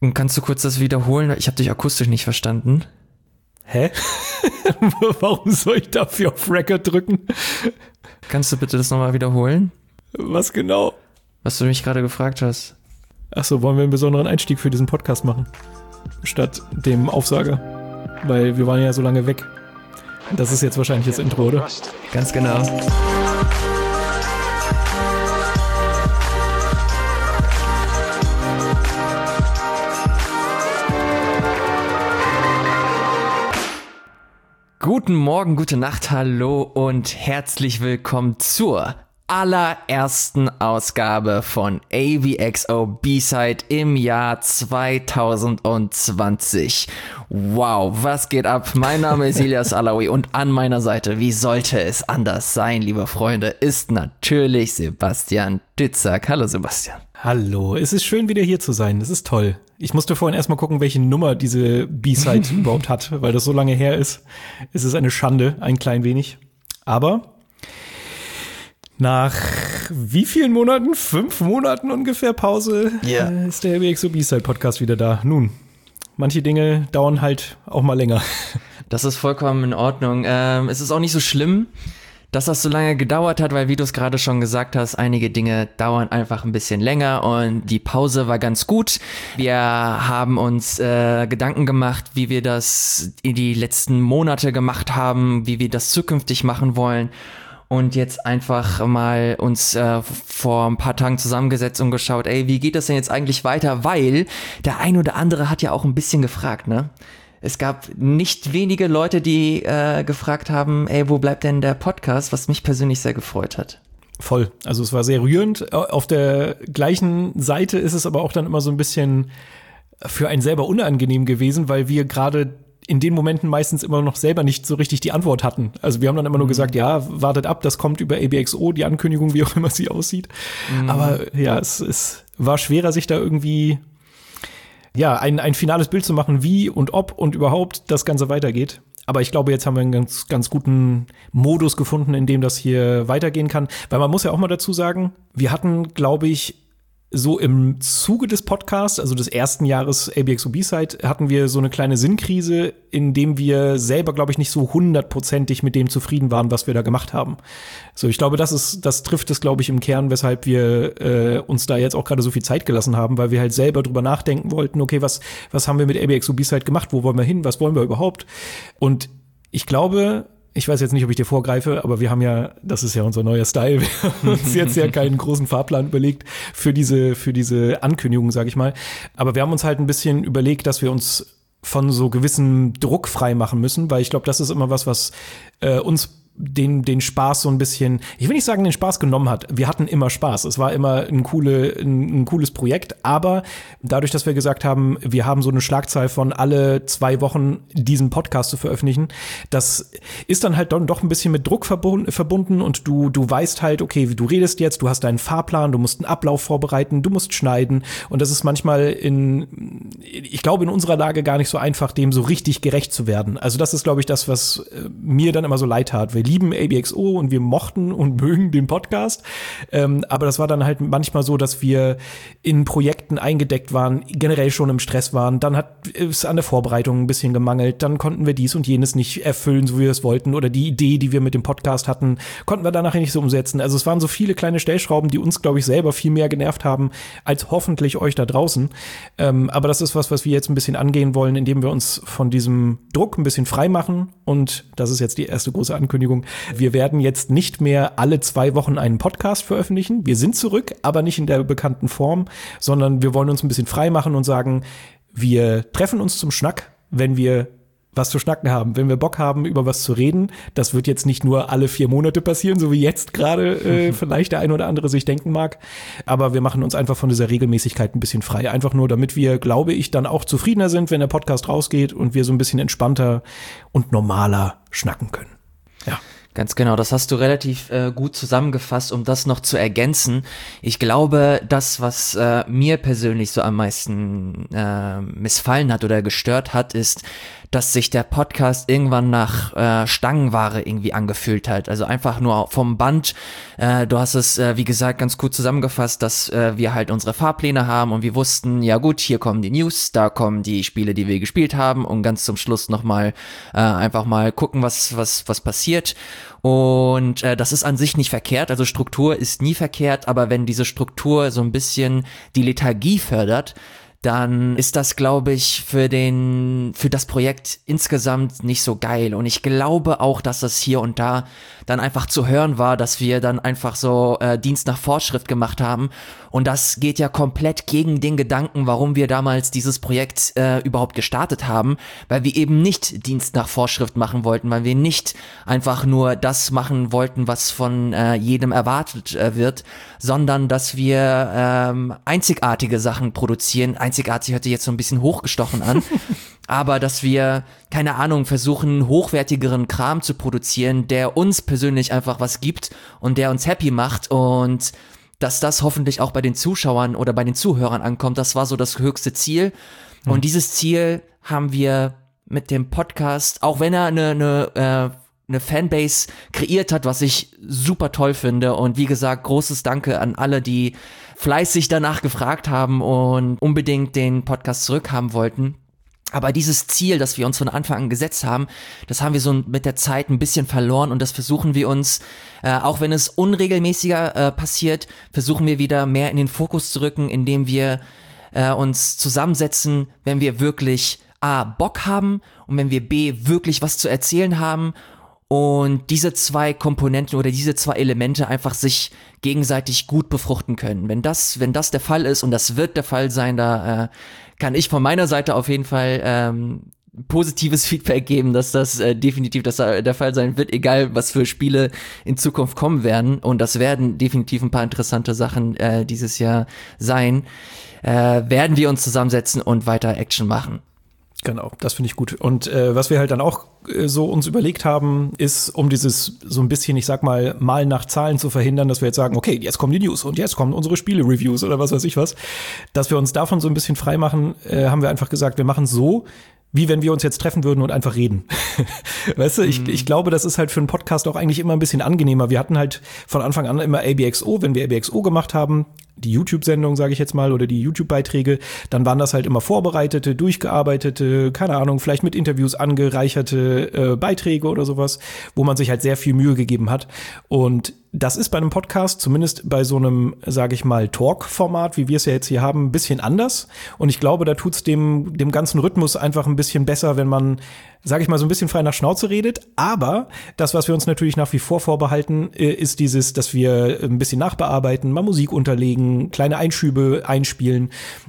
Kannst du kurz das wiederholen? Ich habe dich akustisch nicht verstanden. Hä? Warum soll ich dafür auf Record drücken? Kannst du bitte das nochmal wiederholen? Was genau? Was du mich gerade gefragt hast. Achso, wollen wir einen besonderen Einstieg für diesen Podcast machen? Statt dem Aufsager. Weil wir waren ja so lange weg. Das ist jetzt wahrscheinlich das Intro, oder? Ganz genau. Guten Morgen, gute Nacht, hallo und herzlich willkommen zur allerersten Ausgabe von AVXO B-Side im Jahr 2020. Wow, was geht ab? Mein Name ist Ilyas Alaoui und an meiner Seite, wie sollte es anders sein, liebe Freunde, ist natürlich Sebastian Dützak. Hallo Sebastian. Hallo, es ist schön wieder hier zu sein, das ist toll. Ich musste vorhin erstmal gucken, welche Nummer diese B-Side überhaupt hat, weil das so lange her ist. Es ist eine Schande, ein klein wenig. Aber nach wie vielen Monaten? 5 Monaten ungefähr Pause ist der AVXO B-Side Podcast wieder da. Nun, manche Dinge dauern halt auch mal länger. Das ist vollkommen in Ordnung. Es ist auch nicht so schlimm, dass das so lange gedauert hat, weil wie du es gerade schon gesagt hast, einige Dinge dauern einfach ein bisschen länger und die Pause war ganz gut. Wir haben uns Gedanken gemacht, wie wir das in die letzten Monate gemacht haben, wie wir das zukünftig machen wollen und jetzt einfach mal uns vor ein paar Tagen zusammengesetzt und geschaut, wie geht das denn jetzt eigentlich weiter, weil der ein oder andere hat ja auch ein bisschen gefragt, ne? Es gab nicht wenige Leute, die gefragt haben, wo bleibt denn der Podcast, was mich persönlich sehr gefreut hat. Voll, also es war sehr rührend. Auf der gleichen Seite ist es aber auch dann immer so ein bisschen für einen selber unangenehm gewesen, weil wir gerade in den Momenten meistens immer noch selber nicht so richtig die Antwort hatten. Also wir haben dann immer nur gesagt, ja, wartet ab, das kommt über AVXO, die Ankündigung, wie auch immer sie aussieht. Aber ja, es war schwerer, sich da irgendwie ein finales Bild zu machen, wie und ob und überhaupt das Ganze weitergeht. Aber ich glaube, jetzt haben wir einen ganz, ganz guten Modus gefunden, in dem das hier weitergehen kann. Weil man muss ja auch mal dazu sagen, wir hatten, glaube ich, so im Zuge des Podcasts, also des ersten Jahres AVXO B-Side, hatten wir so eine kleine Sinnkrise, in dem wir selber, glaube ich, nicht so 100%ig mit dem zufrieden waren, was wir da gemacht haben. So, ich glaube, das trifft es, glaube ich, im Kern, weshalb wir uns da jetzt auch gerade so viel Zeit gelassen haben, weil wir halt selber drüber nachdenken wollten, okay, was haben wir mit AVXO B-Side gemacht, wo wollen wir hin, was wollen wir überhaupt? Und ich glaube, ich weiß jetzt nicht, ob ich dir vorgreife, aber wir haben ja, das ist ja unser neuer Style, wir haben uns jetzt ja keinen großen Fahrplan überlegt für diese Ankündigung, sag ich mal. Aber wir haben uns halt ein bisschen überlegt, dass wir uns von so gewissem Druck frei machen müssen, weil ich glaube, das ist immer was uns den Spaß so ein bisschen, ich will nicht sagen, den Spaß genommen hat. Wir hatten immer Spaß. Es war immer ein cooles Projekt, aber dadurch, dass wir gesagt haben, wir haben so eine Schlagzahl von alle 2 Wochen diesen Podcast zu veröffentlichen, das ist dann halt doch ein bisschen mit Druck verbunden und du weißt halt, okay, du redest jetzt, du hast deinen Fahrplan, du musst einen Ablauf vorbereiten, du musst schneiden und das ist manchmal ich glaube, in unserer Lage gar nicht so einfach, dem so richtig gerecht zu werden. Also das ist, glaube ich, das, was mir dann immer so leid tat. Wir lieben AVXO und wir mochten und mögen den Podcast. Aber das war dann halt manchmal so, dass wir in Projekten eingedeckt waren, generell schon im Stress waren. Dann hat es an der Vorbereitung ein bisschen gemangelt. Dann konnten wir dies und jenes nicht erfüllen, so wie wir es wollten. Oder die Idee, die wir mit dem Podcast hatten, konnten wir danach nicht so umsetzen. Also es waren so viele kleine Stellschrauben, die uns, glaube ich, selber viel mehr genervt haben, als hoffentlich euch da draußen. Aber das ist was wir jetzt ein bisschen angehen wollen, indem wir uns von diesem Druck ein bisschen frei machen. Und das ist jetzt die erste große Ankündigung. Wir werden jetzt nicht mehr alle 2 Wochen einen Podcast veröffentlichen. Wir sind zurück, aber nicht in der bekannten Form, sondern wir wollen uns ein bisschen frei machen und sagen, wir treffen uns zum Schnack, wenn wir was zu schnacken haben, wenn wir Bock haben, über was zu reden. Das wird jetzt nicht nur alle 4 Monate passieren, so wie jetzt gerade vielleicht der ein oder andere sich denken mag. Aber wir machen uns einfach von dieser Regelmäßigkeit ein bisschen frei. Einfach nur, damit wir, glaube ich, dann auch zufriedener sind, wenn der Podcast rausgeht und wir so ein bisschen entspannter und normaler schnacken können. Ja. Ganz genau, das hast du relativ gut zusammengefasst, um das noch zu ergänzen. Ich glaube, das, was mir persönlich so am meisten missfallen hat oder gestört hat, ist, dass sich der Podcast irgendwann nach Stangenware irgendwie angefühlt hat. Also einfach nur vom Band. Du hast es, wie gesagt, ganz gut zusammengefasst, dass wir halt unsere Fahrpläne haben und wir wussten, ja gut, hier kommen die News, da kommen die Spiele, die wir gespielt haben und ganz zum Schluss nochmal einfach mal gucken, was passiert. Und das ist an sich nicht verkehrt, also Struktur ist nie verkehrt, aber wenn diese Struktur so ein bisschen die Lethargie fördert, dann ist das, glaube ich, für das Projekt insgesamt nicht so geil. Und ich glaube auch, dass das hier und da dann einfach zu hören war, dass wir dann einfach so Dienst nach Vorschrift gemacht haben. Und das geht ja komplett gegen den Gedanken, warum wir damals dieses Projekt überhaupt gestartet haben, weil wir eben nicht Dienst nach Vorschrift machen wollten, weil wir nicht einfach nur das machen wollten, was von jedem erwartet wird, sondern dass wir einzigartige Sachen produzieren. Einzigartig hört sich jetzt so ein bisschen hochgestochen an, aber dass wir, keine Ahnung, versuchen, hochwertigeren Kram zu produzieren, der uns persönlich einfach was gibt und der uns happy macht und dass das hoffentlich auch bei den Zuschauern oder bei den Zuhörern ankommt, das war so das höchste Ziel. Und dieses Ziel haben wir mit dem Podcast, auch wenn er eine Fanbase kreiert hat, was ich super toll finde. Und wie gesagt, großes Danke an alle, die fleißig danach gefragt haben und unbedingt den Podcast zurückhaben wollten. Aber dieses Ziel, das wir uns von Anfang an gesetzt haben, das haben wir so mit der Zeit ein bisschen verloren und das versuchen wir uns, auch wenn es unregelmäßiger passiert, versuchen wir wieder mehr in den Fokus zu rücken, indem wir uns zusammensetzen, wenn wir wirklich A, Bock haben und wenn wir B, wirklich was zu erzählen haben und diese zwei Komponenten oder diese zwei Elemente einfach sich gegenseitig gut befruchten können. Wenn das der Fall ist, und das wird der Fall sein, da kann ich von meiner Seite auf jeden Fall positives Feedback geben, dass das definitiv der Fall sein wird, egal was für Spiele in Zukunft kommen werden. Und das werden definitiv ein paar interessante Sachen dieses Jahr sein. Werden wir uns zusammensetzen und weiter Action machen. Genau, das finde ich gut. Und was wir halt dann auch so uns überlegt haben, ist, um dieses so ein bisschen, ich sag mal nach Zahlen zu verhindern, dass wir jetzt sagen, okay, jetzt kommen die News und jetzt kommen unsere Spiele-Reviews oder was weiß ich was, dass wir uns davon so ein bisschen frei machen, haben wir einfach gesagt, wir machen so, wie wenn wir uns jetzt treffen würden und einfach reden. Weißt du, ich glaube, das ist halt für einen Podcast auch eigentlich immer ein bisschen angenehmer. Wir hatten halt von Anfang an immer ABXO, wenn wir ABXO gemacht haben, die YouTube-Sendung, sage ich jetzt mal, oder die YouTube-Beiträge, dann waren das halt immer vorbereitete, durchgearbeitete, keine Ahnung, vielleicht mit Interviews angereicherte Beiträge oder sowas, wo man sich halt sehr viel Mühe gegeben hat. Und das ist bei einem Podcast, zumindest bei so einem, sage ich mal, Talk-Format, wie wir es ja jetzt hier haben, ein bisschen anders. Und ich glaube, da tut's dem ganzen Rhythmus einfach ein bisschen besser, wenn man, sage ich mal, so ein bisschen frei nach Schnauze redet. Aber das, was wir uns natürlich nach wie vor vorbehalten, ist dieses, dass wir ein bisschen nachbearbeiten, mal Musik unterlegen, kleine Einschübe einspielen.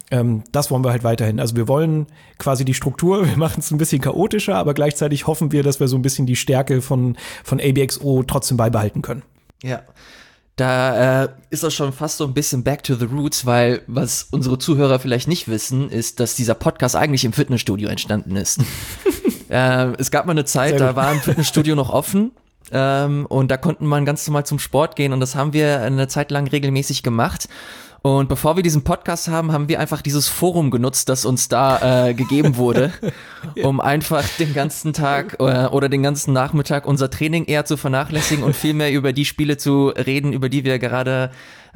Das wollen wir halt weiterhin. Also wir wollen quasi die Struktur, wir machen es ein bisschen chaotischer, aber gleichzeitig hoffen wir, dass wir so ein bisschen die Stärke von ABXO trotzdem beibehalten können. Ja, da ist das schon fast so ein bisschen back to the roots, weil was unsere Zuhörer vielleicht nicht wissen, ist, dass dieser Podcast eigentlich im Fitnessstudio entstanden ist. Es gab mal eine Zeit, da war ein Fitnessstudio noch offen und da konnte man ganz normal zum Sport gehen und das haben wir eine Zeit lang regelmäßig gemacht. Und bevor wir diesen Podcast haben wir einfach dieses Forum genutzt, das uns da gegeben wurde, um einfach den ganzen Tag oder den ganzen Nachmittag unser Training eher zu vernachlässigen und viel mehr über die Spiele zu reden, über die wir gerade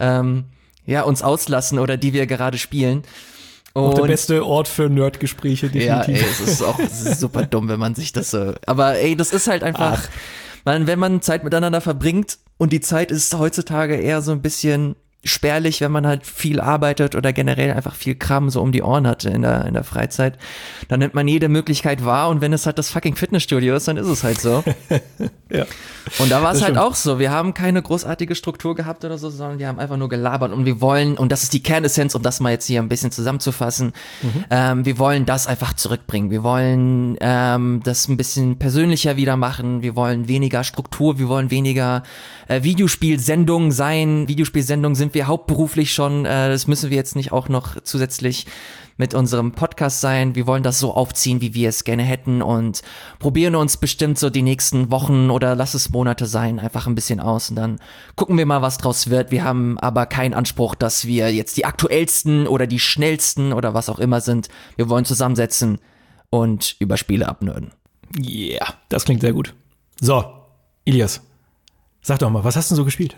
uns auslassen oder die wir gerade spielen. Auch der beste Ort für Nerdgespräche, definitiv. Ja, es ist super dumm, wenn man sich das so. Aber das ist halt einfach, wenn man Zeit miteinander verbringt und die Zeit ist heutzutage eher so ein bisschen spärlich, wenn man halt viel arbeitet oder generell einfach viel Kram so um die Ohren hat in der Freizeit, dann nimmt man jede Möglichkeit wahr und wenn es halt das fucking Fitnessstudio ist, dann ist es halt so. Ja. Und da war es halt auch so, wir haben keine großartige Struktur gehabt oder so, sondern wir haben einfach nur gelabert und wir wollen, und das ist die Kernessenz, um das mal jetzt hier ein bisschen zusammenzufassen, wir wollen das einfach zurückbringen, wir wollen das ein bisschen persönlicher wieder machen, wir wollen weniger Struktur, wir wollen weniger Videospielsendungen sein. Videospielsendungen sind wir hauptberuflich schon, das müssen wir jetzt nicht auch noch zusätzlich mit unserem Podcast sein. Wir wollen das so aufziehen, wie wir es gerne hätten und probieren uns bestimmt so die nächsten Wochen oder lass es Monate sein, einfach ein bisschen aus und dann gucken wir mal, was draus wird. Wir haben aber keinen Anspruch, dass wir jetzt die aktuellsten oder die schnellsten oder was auch immer sind. Wir wollen zusammensetzen und über Spiele abnörden. Yeah, das klingt sehr gut. So, Ilias, sag doch mal, was hast du denn so gespielt?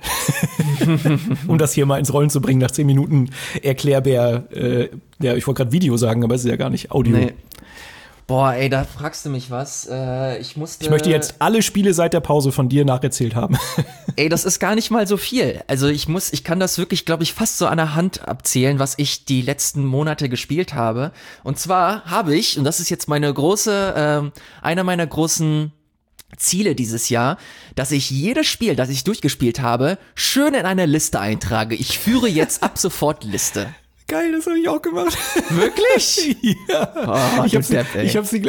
Um das hier mal ins Rollen zu bringen, nach 10 Minuten Erklärbär, ich wollte gerade Video sagen, aber es ist ja gar nicht Audio. Nee. Boah, ey, da fragst du mich was. Ich möchte jetzt alle Spiele seit der Pause von dir nacherzählt haben. Ey, das ist gar nicht mal so viel. Also ich kann das wirklich, glaube ich, fast so an der Hand abzählen, was ich die letzten Monate gespielt habe. Und zwar habe ich, und das ist jetzt einer meiner großen Ziele dieses Jahr, dass ich jedes Spiel, das ich durchgespielt habe, schön in eine Liste eintrage. Ich führe jetzt ab sofort Liste. Geil, das habe ich auch gemacht. Wirklich? Ja. Oh, ich habe sie,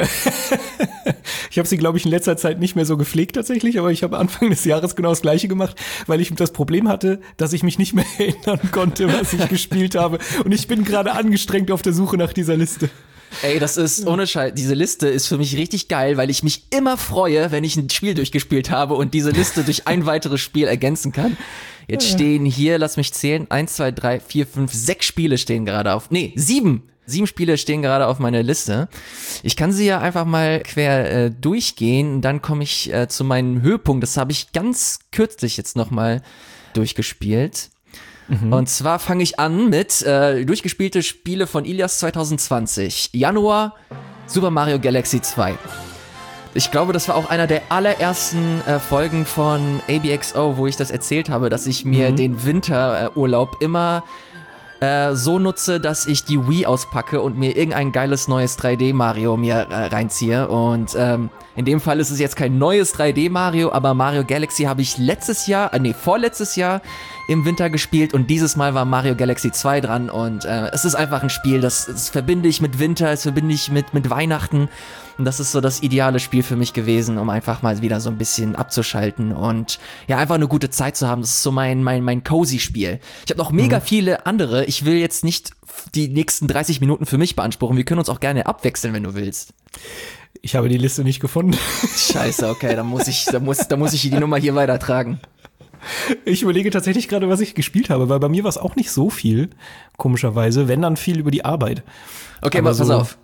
glaube ich, in letzter Zeit nicht mehr so gepflegt tatsächlich, aber ich habe Anfang des Jahres genau das Gleiche gemacht, weil ich das Problem hatte, dass ich mich nicht mehr erinnern konnte, was ich gespielt habe. Und ich bin gerade angestrengt auf der Suche nach dieser Liste. Ey, das ist ohne Scheiß, diese Liste ist für mich richtig geil, weil ich mich immer freue, wenn ich ein Spiel durchgespielt habe und diese Liste durch ein weiteres Spiel ergänzen kann. Jetzt stehen hier, lass mich zählen, 1, 2, 3, 4, 5, 6 Spiele stehen gerade 7 Spiele stehen gerade auf meiner Liste. Ich kann sie ja einfach mal quer durchgehen, dann komme ich zu meinem Höhepunkt. Das habe ich ganz kürzlich jetzt nochmal durchgespielt. Und zwar fange ich an mit durchgespielte Spiele von Ilias 2020. Januar, Super Mario Galaxy 2. Ich glaube, das war auch einer der allerersten Folgen von ABXO, wo ich das erzählt habe, dass ich mir den Winterurlaub immer so nutze, dass ich die Wii auspacke und mir irgendein geiles neues 3D-Mario mir reinziehe. Und in dem Fall ist es jetzt kein neues 3D-Mario, aber Mario Galaxy habe ich vorletztes Jahr im Winter gespielt und dieses Mal war Mario Galaxy 2 dran und es ist einfach ein Spiel, das verbinde ich mit Winter, das verbinde ich mit Weihnachten und das ist so das ideale Spiel für mich gewesen, um einfach mal wieder so ein bisschen abzuschalten und ja, einfach eine gute Zeit zu haben. Das ist so mein Cozy-Spiel. Ich habe noch mega viele andere. Ich will jetzt nicht die nächsten 30 Minuten für mich beanspruchen. Wir können uns auch gerne abwechseln, wenn du willst. Ich habe die Liste nicht gefunden. Scheiße, okay, dann muss ich die Nummer hier weitertragen. Ich überlege tatsächlich gerade, was ich gespielt habe, weil bei mir war es auch nicht so viel, komischerweise, wenn dann viel über die Arbeit. Okay, aber pass auf,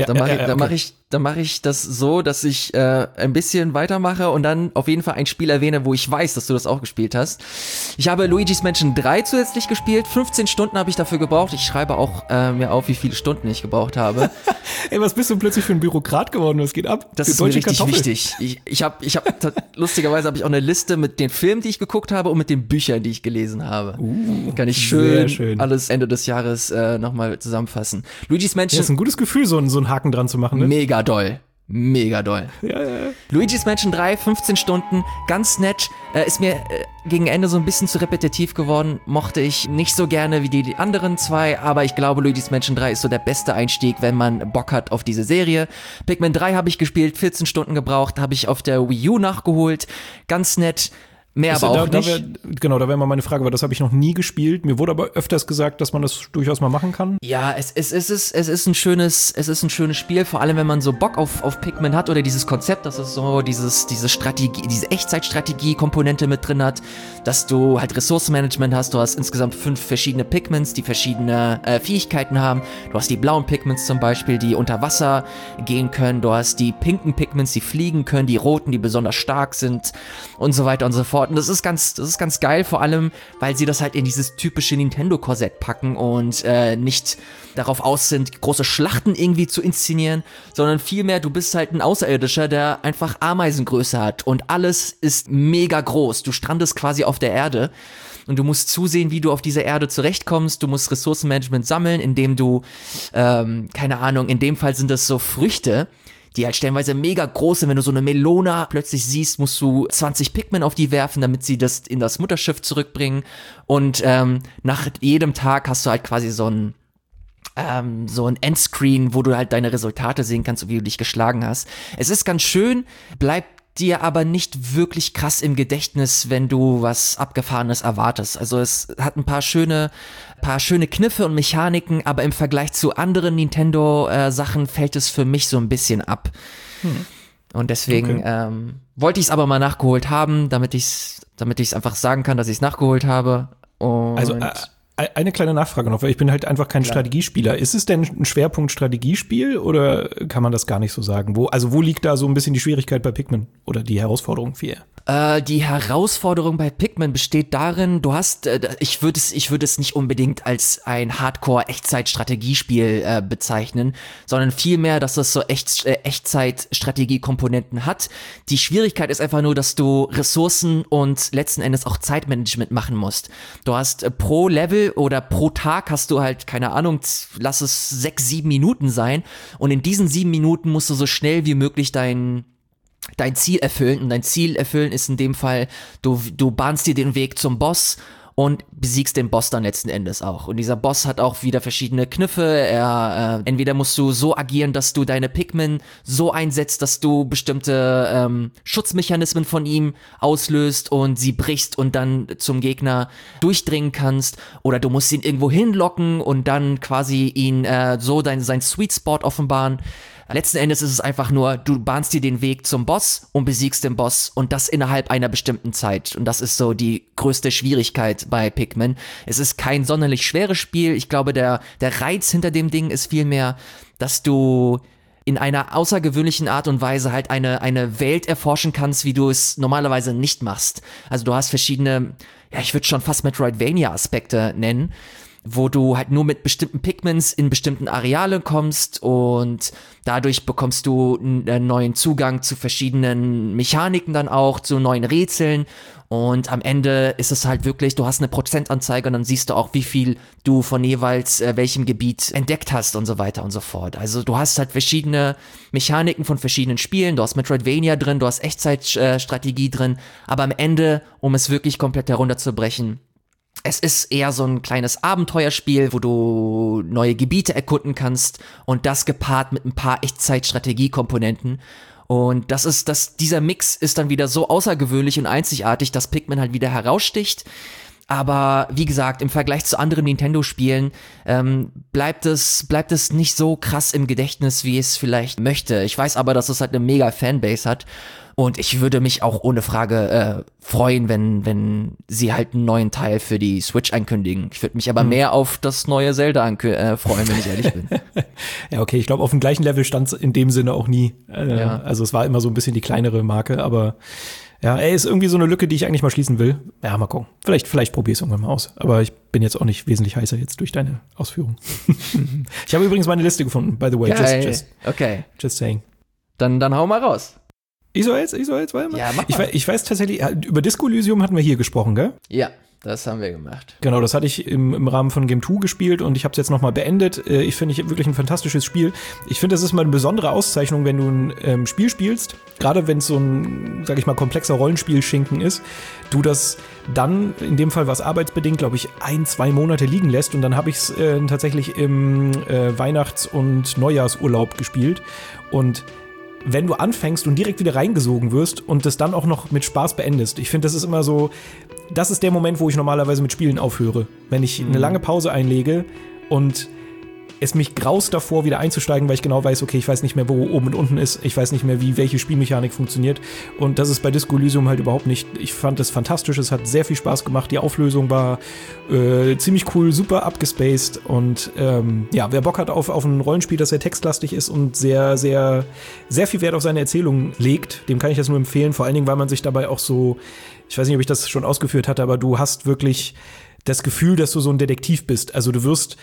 dann mache ich das so, dass ich ein bisschen weitermache und dann auf jeden Fall ein Spiel erwähne, wo ich weiß, dass du das auch gespielt hast. Ich habe Luigi's Mansion 3 zusätzlich gespielt, 15 Stunden habe ich dafür gebraucht. Ich schreibe auch mir auf, wie viele Stunden ich gebraucht habe. Ey, was bist du plötzlich für ein Bürokrat geworden? Was geht ab? Das ist mir richtig wichtig. Lustigerweise habe ich auch eine Liste mit den Filmen, die ich geguckt habe und mit den Büchern, die ich gelesen habe. Kann ich schön alles Ende des Jahres nochmal zusammenfassen. Luigi's Mansion. Das ist ein gutes Gefühl, so einen Haken dran zu machen, ne? Mega doll. Ja. Luigi's Mansion 3, 15 Stunden, ganz nett. Ist mir gegen Ende so ein bisschen zu repetitiv geworden. Mochte ich nicht so gerne wie die anderen zwei, aber ich glaube, Luigi's Mansion 3 ist so der beste Einstieg, wenn man Bock hat auf diese Serie. Pikmin 3 habe ich gespielt, 14 Stunden gebraucht, habe ich auf der Wii U nachgeholt. Ganz nett. Mehr aber auch nicht. Da wäre mal meine Frage, weil das habe ich noch nie gespielt. Mir wurde aber öfters gesagt, dass man das durchaus mal machen kann. Ja, es ist ein schönes Spiel, vor allem wenn man so Bock auf Pikmin hat oder dieses Konzept, dass es so diese Echtzeitstrategie-Komponente mit drin hat, dass du halt Ressourcenmanagement hast. Du hast insgesamt 5 verschiedene Pikmins, die verschiedene Fähigkeiten haben. Du hast die blauen Pikmins zum Beispiel, die unter Wasser gehen können. Du hast die pinken Pikmins, die fliegen können, die roten, die besonders stark sind und so weiter und so fort. Und das ist ganz geil, vor allem, weil sie das halt in dieses typische Nintendo-Korsett packen und nicht darauf aus sind, große Schlachten irgendwie zu inszenieren, sondern vielmehr, du bist halt ein Außerirdischer, der einfach Ameisengröße hat und alles ist mega groß. Du strandest quasi auf der Erde und du musst zusehen, wie du auf dieser Erde zurechtkommst. Du musst Ressourcenmanagement sammeln, indem du, keine Ahnung, in dem Fall sind das so Früchte, die halt stellenweise mega groß sind. Wenn du so eine Melone plötzlich siehst, musst du 20 Pikmin auf die werfen, damit sie das in das Mutterschiff zurückbringen. Und nach jedem Tag hast du halt quasi so ein Endscreen, wo du halt deine Resultate sehen kannst, wie du dich geschlagen hast. Es ist ganz schön, bleibt dir aber nicht wirklich krass im Gedächtnis, wenn du was Abgefahrenes erwartest. Also es hat ein paar schöne Kniffe und Mechaniken, aber im Vergleich zu Nintendo-Sachen fällt es für mich so ein bisschen ab. Und deswegen wollte ich es aber mal nachgeholt haben, damit ich's einfach sagen kann, dass ich es nachgeholt habe. Und Eine kleine Nachfrage noch, weil ich bin halt einfach kein Strategiespieler. Ist es denn ein Schwerpunkt Strategiespiel oder kann man das gar nicht so sagen? Wo liegt da so ein bisschen die Schwierigkeit bei Pikmin oder die Herausforderung für ihr? Die Herausforderung bei Pikmin besteht darin, du hast, ich würde es nicht unbedingt als ein Hardcore-Echtzeit-Strategiespiel bezeichnen, sondern vielmehr, dass es so Echtzeit-Strategie-Komponenten hat. Die Schwierigkeit ist einfach nur, dass du Ressourcen und letzten Endes auch Zeitmanagement machen musst. Du hast pro Level oder pro Tag hast du halt, keine Ahnung, lass es 6, 7 Minuten sein und in diesen 7 Minuten musst du so schnell wie möglich dein Ziel erfüllen. Und dein Ziel erfüllen ist in dem Fall, du bahnst dir den Weg zum Boss und besiegst den Boss dann letzten Endes auch. Und dieser Boss hat auch wieder verschiedene Kniffe. Entweder musst du so agieren, dass du deine Pikmin so einsetzt, dass du bestimmte Schutzmechanismen von ihm auslöst und sie brichst und dann zum Gegner durchdringen kannst. Oder du musst ihn irgendwo hinlocken und dann quasi ihn sein Sweet Spot offenbaren. Letzten Endes ist es einfach nur, du bahnst dir den Weg zum Boss und besiegst den Boss und das innerhalb einer bestimmten Zeit. Und das ist so die größte Schwierigkeit bei Pikmin. Es ist kein sonderlich schweres Spiel. Ich glaube, der Reiz hinter dem Ding ist vielmehr, dass du in einer außergewöhnlichen Art und Weise halt eine Welt erforschen kannst, wie du es normalerweise nicht machst. Also du hast verschiedene, ich würde schon fast Metroidvania-Aspekte nennen, wo du halt nur mit bestimmten Pikmins in bestimmten Areale kommst und dadurch bekommst du einen neuen Zugang zu verschiedenen Mechaniken dann auch, zu neuen Rätseln und am Ende ist es halt wirklich, du hast eine Prozentanzeige und dann siehst du auch, wie viel du von jeweils welchem Gebiet entdeckt hast und so weiter und so fort. Also du hast halt verschiedene Mechaniken von verschiedenen Spielen, du hast Metroidvania drin, du hast Echtzeitstrategie drin, aber am Ende, um es wirklich komplett herunterzubrechen, es ist eher so ein kleines Abenteuerspiel, wo du neue Gebiete erkunden kannst und das gepaart mit ein paar Echtzeit-Strategie-Komponenten. Und dieser Mix ist dann wieder so außergewöhnlich und einzigartig, dass Pikmin halt wieder heraussticht. Aber wie gesagt, im Vergleich zu anderen Nintendo-Spielen bleibt es nicht so krass im Gedächtnis, wie es vielleicht möchte. Ich weiß aber, dass es halt eine mega Fanbase hat. Und ich würde mich auch ohne Frage freuen, wenn sie halt einen neuen Teil für die Switch ankündigen. Ich würde mich aber mehr auf das neue Zelda freuen, wenn ich ehrlich bin. Ja, okay, ich glaube, auf dem gleichen Level stand es in dem Sinne auch nie. Ja. Also es war immer so ein bisschen die kleinere Marke, aber ja, ist irgendwie so eine Lücke, die ich eigentlich mal schließen will. Ja, mal gucken. Vielleicht probiere ich es irgendwann mal aus. Aber ich bin jetzt auch nicht wesentlich heißer jetzt durch deine Ausführung. Ich habe übrigens meine Liste gefunden, by the way. Okay. Just saying. Dann hau mal raus. Ich soll jetzt, warte mal. Ja, mach mal. Ich weiß tatsächlich, über Disco Elysium hatten wir hier gesprochen, gell? Ja, das haben wir gemacht. Genau, das hatte ich im Rahmen von Game 2 gespielt und ich habe es jetzt nochmal beendet. Ich finde wirklich ein fantastisches Spiel. Ich finde, das ist mal eine besondere Auszeichnung, wenn du ein Spiel spielst, gerade wenn es so ein, sag ich mal, komplexer Rollenspiel-Schinken ist, du das dann, in dem Fall was arbeitsbedingt, glaube ich, 1-2 Monate liegen lässt und dann habe ich es tatsächlich im Weihnachts- und Neujahrsurlaub gespielt und wenn du anfängst und direkt wieder reingesogen wirst und das dann auch noch mit Spaß beendest. Ich finde, das ist immer so, das ist der Moment, wo ich normalerweise mit Spielen aufhöre. Wenn ich eine lange Pause einlege und es mich graust davor, wieder einzusteigen, weil ich genau weiß, okay, ich weiß nicht mehr, wo oben und unten ist. Ich weiß nicht mehr, wie welche Spielmechanik funktioniert. Und das ist bei Disco Elysium halt überhaupt nicht. Ich fand das fantastisch. Es hat sehr viel Spaß gemacht. Die Auflösung war ziemlich cool, super abgespaced. Und wer Bock hat auf ein Rollenspiel, das sehr textlastig ist und sehr, sehr, sehr viel Wert auf seine Erzählung legt, dem kann ich das nur empfehlen. Vor allen Dingen, weil man sich dabei auch so, ich weiß nicht, ob ich das schon ausgeführt hatte, aber du hast wirklich das Gefühl, dass du so ein Detektiv bist. Also du wirst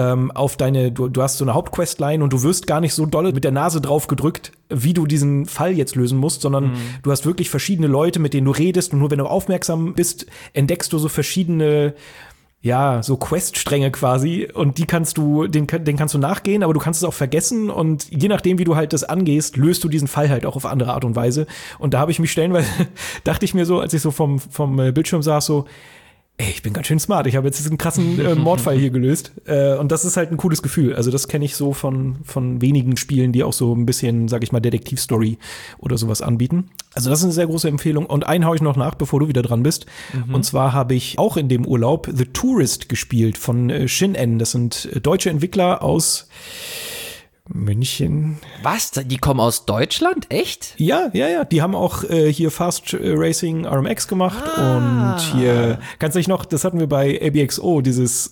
du hast so eine Hauptquestline und du wirst gar nicht so dolle mit der Nase drauf gedrückt, wie du diesen Fall jetzt lösen musst, sondern du hast wirklich verschiedene Leute, mit denen du redest und nur wenn du aufmerksam bist, entdeckst du so verschiedene, so Queststränge quasi und den kannst du nachgehen, aber du kannst es auch vergessen und je nachdem, wie du halt das angehst, löst du diesen Fall halt auch auf andere Art und Weise und da habe ich mich stellenweise, dachte ich mir so, als ich so vom Bildschirm saß, so, ey, ich bin ganz schön smart. Ich habe jetzt diesen krassen Mordfall hier gelöst. Und das ist halt ein cooles Gefühl. Also das kenne ich so von wenigen Spielen, die auch so ein bisschen, sag ich mal, Detektivstory oder sowas anbieten. Also das ist eine sehr große Empfehlung. Und einen hau ich noch nach, bevor du wieder dran bist. Und zwar habe ich auch in dem Urlaub The Tourist gespielt von Shin-En. Das sind deutsche Entwickler aus München. Was? Die kommen aus Deutschland? Echt? Ja. Die haben auch hier Fast Racing RMX gemacht und hier, kannst du dich noch, das hatten wir bei ABXO, dieses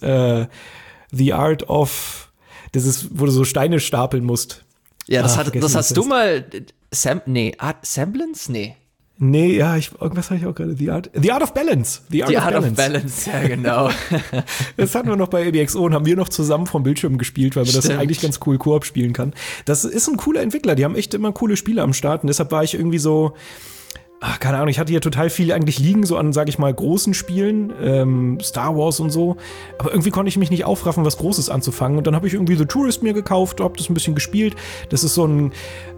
The Art of, wo du so Steine stapeln musst. Ja, das hast du mal, Semblance? Nee. Nee, ja, irgendwas habe ich auch gerade. The Art of Balance. The Art of Balance, ja, genau. Das hatten wir noch bei ABXO und haben wir noch zusammen vom Bildschirm gespielt, weil man das eigentlich ganz cool Koop spielen kann. Das ist ein cooler Entwickler, die haben echt immer coole Spiele am Start und deshalb war ich irgendwie so, keine Ahnung, ich hatte hier total viel eigentlich liegen, so an, sag ich mal, großen Spielen, Star Wars und so, aber irgendwie konnte ich mich nicht aufraffen, was Großes anzufangen und dann habe ich irgendwie The Tourist mir gekauft, hab das ein bisschen gespielt. Das ist so ein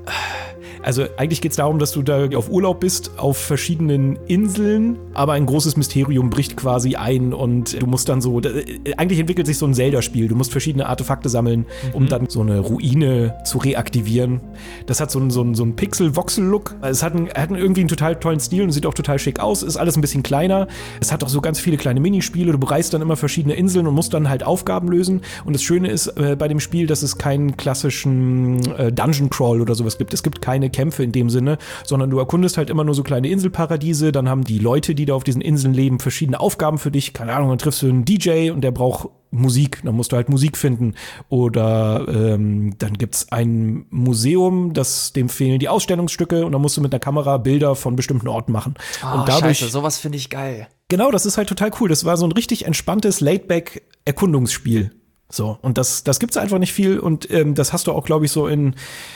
Also eigentlich geht es darum, dass du da auf Urlaub bist, auf verschiedenen Inseln, aber ein großes Mysterium bricht quasi ein und du musst dann so, eigentlich entwickelt sich so ein Zelda-Spiel, du musst verschiedene Artefakte sammeln, um dann so eine Ruine zu reaktivieren. Das hat so einen Pixel-Voxel-Look, es hat irgendwie einen total tollen Stil und sieht auch total schick aus, ist alles ein bisschen kleiner, es hat auch so ganz viele kleine Minispiele, du bereist dann immer verschiedene Inseln und musst dann halt Aufgaben lösen und das Schöne ist bei dem Spiel, dass es keinen klassischen Dungeon Crawl oder sowas gibt. Es gibt keine Kämpfe in dem Sinne, sondern du erkundest halt immer nur so kleine Inselparadiese, dann haben die Leute, die da auf diesen Inseln leben, verschiedene Aufgaben für dich, keine Ahnung, dann triffst du einen DJ und der braucht Musik, dann musst du halt Musik finden oder dann gibt's ein Museum, dem fehlen die Ausstellungsstücke und dann musst du mit einer Kamera Bilder von bestimmten Orten machen. Oh, und dadurch, scheiße, sowas finde ich geil. Genau, das ist halt total cool. Das war so ein richtig entspanntes Laid-Back-Erkundungsspiel. So, und das gibt's einfach nicht viel und das hast du auch, glaube ich, so in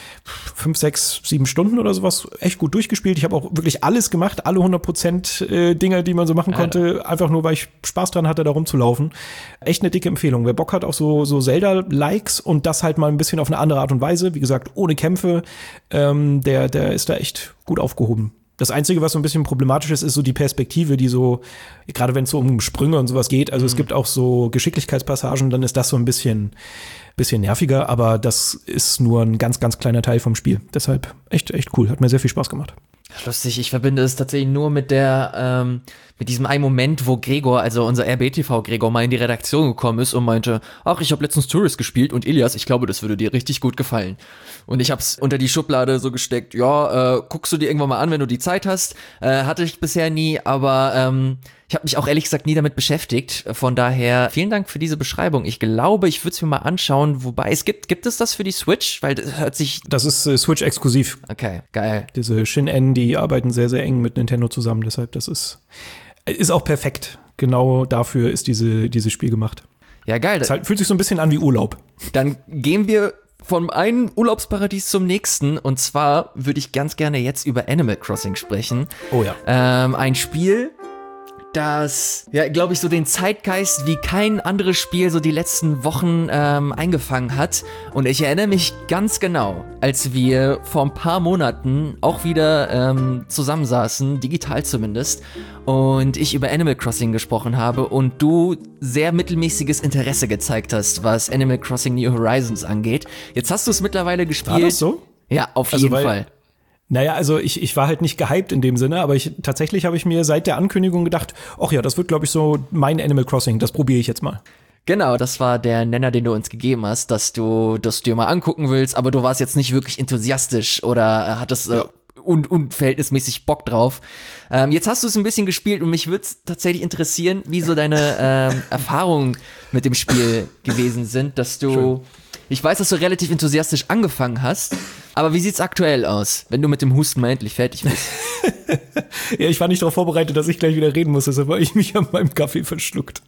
5, 6, 7 Stunden oder sowas echt gut durchgespielt. Ich habe auch wirklich alles gemacht, alle 100% Dinge, die man so machen konnte, einfach nur, weil ich Spaß dran hatte, da rumzulaufen. Echt eine dicke Empfehlung. Wer Bock hat auf so Zelda-Likes und das halt mal ein bisschen auf eine andere Art und Weise, wie gesagt, ohne Kämpfe, der ist da echt gut aufgehoben. Das Einzige, was so ein bisschen problematisch ist so die Perspektive, die so, gerade wenn es so um Sprünge und sowas geht, also es gibt auch so Geschicklichkeitspassagen, dann ist das so ein bisschen nerviger, aber das ist nur ein ganz, ganz kleiner Teil vom Spiel. Deshalb echt cool, hat mir sehr viel Spaß gemacht. Lustig, ich verbinde es tatsächlich nur mit diesem einen Moment, wo Gregor, also unser RBTV Gregor, mal in die Redaktion gekommen ist und meinte, ach, ich habe letztens Tourist gespielt und Ilias, ich glaube, das würde dir richtig gut gefallen. Und ich hab's unter die Schublade so gesteckt, ja, guckst du dir irgendwann mal an, wenn du die Zeit hast. Hatte ich bisher nie, aber ich habe mich auch ehrlich gesagt nie damit beschäftigt. Von daher, vielen Dank für diese Beschreibung. Ich glaube, ich würde es mir mal anschauen, wobei gibt es das für die Switch? Weil das hört sich... Das ist Switch-exklusiv. Okay, geil. Diese Shin-En, die arbeiten sehr, sehr eng mit Nintendo zusammen, deshalb das ist auch perfekt. Genau dafür ist dieses Spiel gemacht. Ja, geil. Fühlt sich so ein bisschen an wie Urlaub. Dann gehen wir von einem Urlaubsparadies zum nächsten. Und zwar würde ich ganz gerne jetzt über Animal Crossing sprechen. Oh ja. Ein Spiel, das, ja, glaube ich, so den Zeitgeist wie kein anderes Spiel so die letzten Wochen eingefangen hat. Und ich erinnere mich ganz genau, als wir vor ein paar Monaten auch wieder zusammensaßen, digital zumindest, und ich über Animal Crossing gesprochen habe und du sehr mittelmäßiges Interesse gezeigt hast, was Animal Crossing New Horizons angeht. Jetzt hast du es mittlerweile gespielt. War das so? Ja, auf jeden Fall. Naja, also ich war halt nicht gehypt in dem Sinne, aber tatsächlich habe ich mir seit der Ankündigung gedacht, ach ja, das wird, glaube ich, so mein Animal Crossing, das probiere ich jetzt mal. Genau, das war der Nenner, den du uns gegeben hast, dass du dir mal angucken willst, aber du warst jetzt nicht wirklich enthusiastisch oder hattest unverhältnismäßig Bock drauf. Jetzt hast du es ein bisschen gespielt und mich würde es tatsächlich interessieren, wie so deine Erfahrungen mit dem Spiel gewesen sind, dass du... Schön. Ich weiß, dass du relativ enthusiastisch angefangen hast, aber wie sieht's aktuell aus, wenn du mit dem Husten mal endlich fertig bist? Ja, ich war nicht darauf vorbereitet, dass ich gleich wieder reden muss, deshalb habe ich mich an meinem Kaffee verschluckt.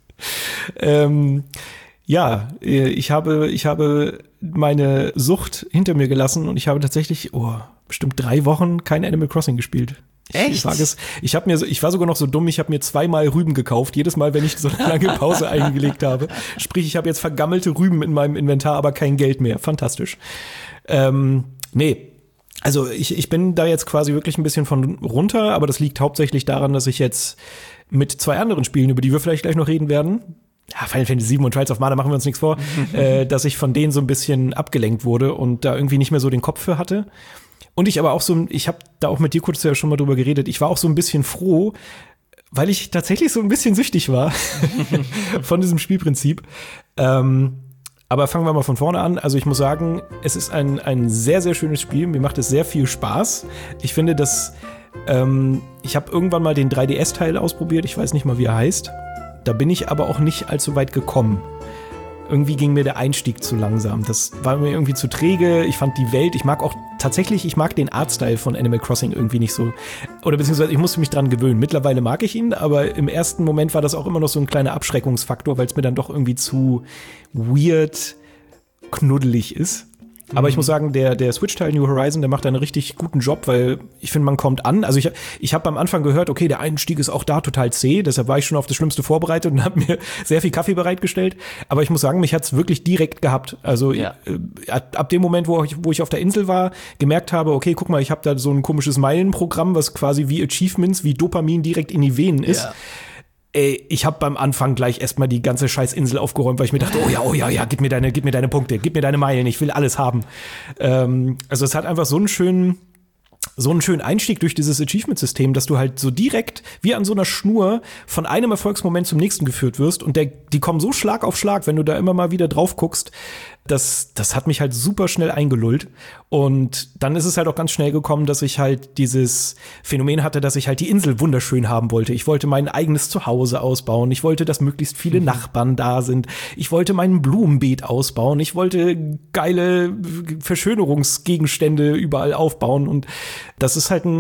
Ja, ich habe meine Sucht hinter mir gelassen und ich habe tatsächlich, bestimmt 3 Wochen kein Animal Crossing gespielt. Echt? Ich war sogar noch so dumm, ich habe mir 2-mal Rüben gekauft, jedes Mal, wenn ich so eine lange Pause eingelegt habe. Sprich, ich habe jetzt vergammelte Rüben in meinem Inventar, aber kein Geld mehr. Fantastisch. Nee, also ich bin da jetzt quasi wirklich ein bisschen von runter, aber das liegt hauptsächlich daran, dass ich jetzt mit 2 anderen Spielen, über die wir vielleicht gleich noch reden werden, ja, Final Fantasy 7 und Trials of Mana, machen wir uns nichts vor, dass ich von denen so ein bisschen abgelenkt wurde und da irgendwie nicht mehr so den Kopf für hatte. Und ich habe da auch mit dir kurz ja schon mal drüber geredet, ich war auch so ein bisschen froh, weil ich tatsächlich so ein bisschen süchtig war von diesem Spielprinzip. Aber fangen wir mal von vorne an. Also ich muss sagen, es ist ein sehr, sehr schönes Spiel. Mir macht es sehr viel Spaß. Ich finde, dass ich habe irgendwann mal den 3DS-Teil ausprobiert. Ich weiß nicht mal, wie er heißt. Da bin ich aber auch nicht allzu weit gekommen. Irgendwie ging mir der Einstieg zu langsam. Das war mir irgendwie zu träge. Ich fand die Welt, ich mag den Artstyle von Animal Crossing irgendwie nicht so. Oder beziehungsweise ich musste mich dran gewöhnen. Mittlerweile mag ich ihn, aber im ersten Moment war das auch immer noch so ein kleiner Abschreckungsfaktor, weil es mir dann doch irgendwie zu weird knuddelig ist. Aber ich muss sagen, der Switch-Teil New Horizon, der macht einen richtig guten Job, weil ich finde, man kommt an. Also ich habe am Anfang gehört, okay, der Einstieg ist auch da total zäh, deshalb war ich schon auf das Schlimmste vorbereitet und habe mir sehr viel Kaffee bereitgestellt. Aber ich muss sagen, mich hat's wirklich direkt gehabt. Also ab dem Moment, wo ich auf der Insel war, gemerkt habe, okay, guck mal, ich habe da so ein komisches Meilenprogramm, was quasi wie Achievements, wie Dopamin direkt in die Venen ist. Ja. Ey, ich habe beim Anfang gleich erstmal die ganze Scheißinsel aufgeräumt, weil ich mir dachte, oh ja, gib mir deine Punkte, gib mir deine Meilen, ich will alles haben. Also es hat einfach so einen schönen Einstieg durch dieses Achievement-System, dass du halt so direkt wie an so einer Schnur von einem Erfolgsmoment zum nächsten geführt wirst und die kommen so Schlag auf Schlag, wenn du da immer mal wieder drauf guckst. Das hat mich halt super schnell eingelullt. Und dann ist es halt auch ganz schnell gekommen, dass ich halt dieses Phänomen hatte, dass ich halt die Insel wunderschön haben wollte. Ich wollte mein eigenes Zuhause ausbauen. Ich wollte, dass möglichst viele Nachbarn da sind. Ich wollte mein Blumenbeet ausbauen. Ich wollte geile Verschönerungsgegenstände überall aufbauen. Und das ist halt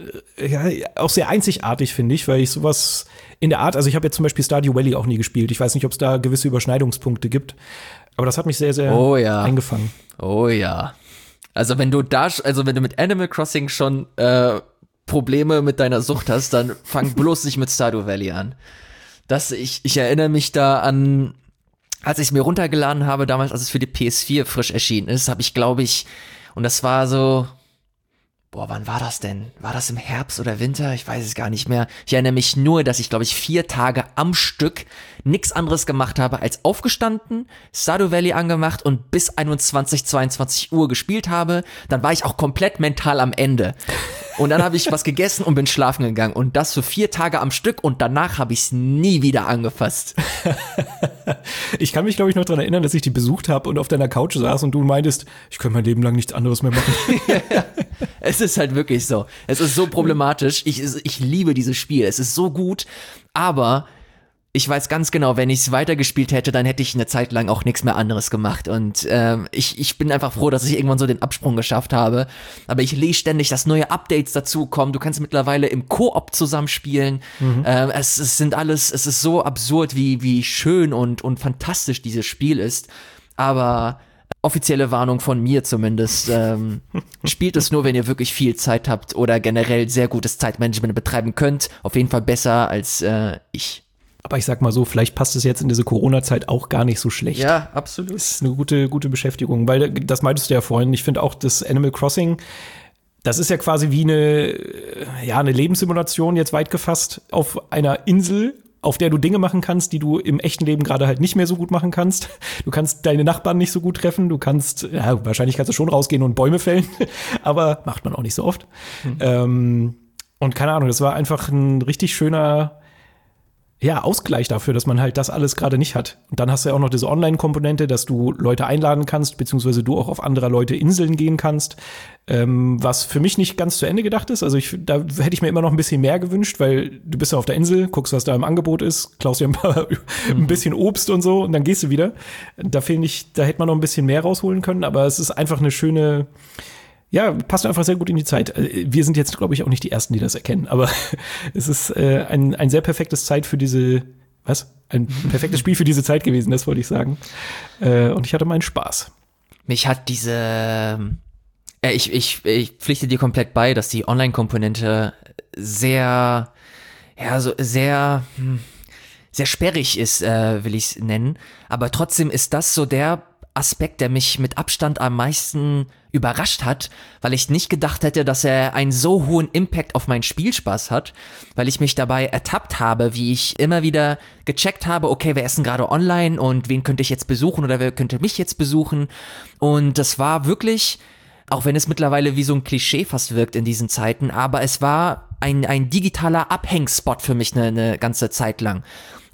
auch sehr einzigartig, finde ich, weil ich sowas in der Art, also ich habe jetzt zum Beispiel Stardew Valley auch nie gespielt. Ich weiß nicht, ob es da gewisse Überschneidungspunkte gibt. Aber das hat mich sehr, sehr eingefangen. Oh ja. Also wenn du mit Animal Crossing schon Probleme mit deiner Sucht hast, dann fang bloß nicht mit Stardew Valley an. Ich erinnere mich da an, als ich es mir runtergeladen habe, damals, als es für die PS4 frisch erschienen ist, habe ich, glaube ich, und das war so, wann war das denn? War das im Herbst oder Winter? Ich weiß es gar nicht mehr. Ich erinnere mich nur, dass ich, glaube ich, 4 Tage am Stück nichts anderes gemacht habe, als aufgestanden, Stardew Valley angemacht und bis 22 Uhr gespielt habe. Dann war ich auch komplett mental am Ende. Und dann habe ich was gegessen und bin schlafen gegangen. Und das für 4 Tage am Stück und danach habe ich es nie wieder angefasst. Ich kann mich, glaube ich, noch daran erinnern, dass ich die besucht habe und auf deiner Couch saß und du meintest, ich könnte mein Leben lang nichts anderes mehr machen. Es ist halt wirklich so. Es ist so problematisch. Ich liebe dieses Spiel. Es ist so gut. Aber ich weiß ganz genau, wenn ich es weitergespielt hätte, dann hätte ich eine Zeit lang auch nichts mehr anderes gemacht. Und ich bin einfach froh, dass ich irgendwann so den Absprung geschafft habe. Aber ich lese ständig, dass neue Updates dazukommen. Du kannst mittlerweile im Koop zusammenspielen. Es ist so absurd, wie schön und fantastisch dieses Spiel ist. Aber offizielle Warnung von mir zumindest, spielt es nur, wenn ihr wirklich viel Zeit habt oder generell sehr gutes Zeitmanagement betreiben könnt. Auf jeden Fall besser als ich. Aber ich sag mal so, vielleicht passt es jetzt in diese Corona-Zeit auch gar nicht so schlecht. Ja, absolut. Das ist eine gute Beschäftigung, weil das meintest du ja vorhin. Ich finde auch, das Animal Crossing, das ist ja quasi wie eine Lebenssimulation jetzt weit gefasst auf einer Insel, auf der du Dinge machen kannst, die du im echten Leben gerade halt nicht mehr so gut machen kannst. Du kannst deine Nachbarn nicht so gut treffen. Wahrscheinlich kannst du schon rausgehen und Bäume fällen, aber macht man auch nicht so oft. Und keine Ahnung, das war einfach ein richtig schöner Ausgleich dafür, dass man halt das alles gerade nicht hat. Und dann hast du ja auch noch diese Online-Komponente, dass du Leute einladen kannst, beziehungsweise du auch auf anderer Leute Inseln gehen kannst, was für mich nicht ganz zu Ende gedacht ist. Also da hätte ich mir immer noch ein bisschen mehr gewünscht, weil du bist ja auf der Insel, guckst, was da im Angebot ist, klaust dir ein bisschen Obst und so und dann gehst du wieder. Da hätte man noch ein bisschen mehr rausholen können, aber es ist einfach eine schöne, passt einfach sehr gut in die Zeit. Wir sind jetzt, glaube ich, auch nicht die Ersten, die das erkennen, aber es ist ein sehr perfektes ein perfektes Spiel für diese Zeit gewesen, das wollte ich sagen. Und ich hatte meinen Spaß. Mich hat ich pflichte dir komplett bei, dass die Online-Komponente sehr sperrig ist, will ich es nennen. Aber trotzdem ist das so der Aspekt, der mich mit Abstand am meisten überrascht hat, weil ich nicht gedacht hätte, dass er einen so hohen Impact auf meinen Spielspaß hat, weil ich mich dabei ertappt habe, wie ich immer wieder gecheckt habe, okay, wer ist denn gerade online und wen könnte ich jetzt besuchen oder wer könnte mich jetzt besuchen, und das war wirklich, auch wenn es mittlerweile wie so ein Klischee fast wirkt in diesen Zeiten, aber es war ein digitaler Abhängspot für mich eine ganze Zeit lang.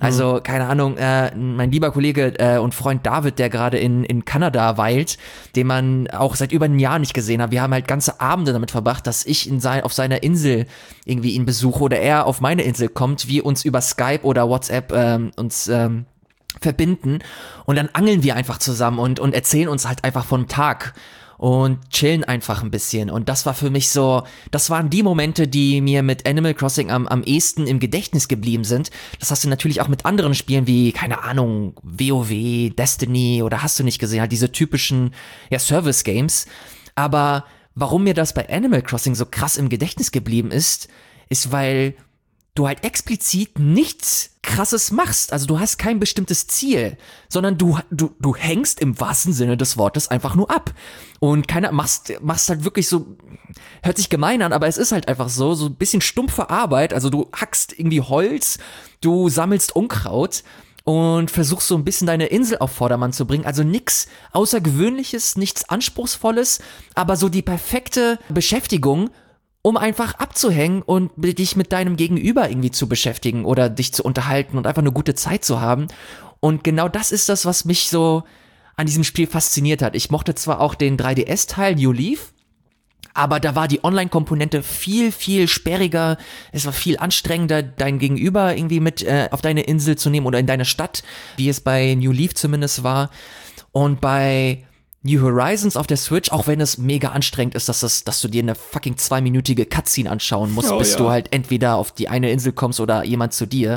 Also, keine Ahnung, mein lieber Kollege und Freund David, der gerade in Kanada weilt, den man auch seit über einem Jahr nicht gesehen hat. Wir haben halt ganze Abende damit verbracht, dass ich auf seiner Insel irgendwie ihn besuche oder er auf meine Insel kommt, wir uns über Skype oder WhatsApp uns verbinden und dann angeln wir einfach zusammen und erzählen uns halt einfach vom Tag und chillen einfach ein bisschen. Und das war für mich so, das waren die Momente, die mir mit Animal Crossing am ehesten im Gedächtnis geblieben sind. Das hast du natürlich auch mit anderen Spielen wie, keine Ahnung, WoW, Destiny oder hast du nicht gesehen, halt diese typischen, Service-Games. Aber warum mir das bei Animal Crossing so krass im Gedächtnis geblieben ist, weil du halt explizit nichts Krasses machst. Also du hast kein bestimmtes Ziel, sondern du hängst im wahrsten Sinne des Wortes einfach nur ab. Und machst halt wirklich so, hört sich gemein an, aber es ist halt einfach so ein bisschen stumpfe Arbeit. Also du hackst irgendwie Holz, du sammelst Unkraut und versuchst so ein bisschen deine Insel auf Vordermann zu bringen. Also nichts Außergewöhnliches, nichts Anspruchsvolles, aber so die perfekte Beschäftigung, um einfach abzuhängen und dich mit deinem Gegenüber irgendwie zu beschäftigen oder dich zu unterhalten und einfach eine gute Zeit zu haben. Und genau das ist das, was mich so an diesem Spiel fasziniert hat. Ich mochte zwar auch den 3DS-Teil New Leaf, aber da war die Online-Komponente viel, viel sperriger. Es war viel anstrengender, dein Gegenüber irgendwie mit auf deine Insel zu nehmen oder in deine Stadt, wie es bei New Leaf zumindest war. Und bei New Horizons auf der Switch, auch wenn es mega anstrengend ist, dass du dir eine fucking 2-minütige Cutscene anschauen musst, bis du halt entweder auf die eine Insel kommst oder jemand zu dir.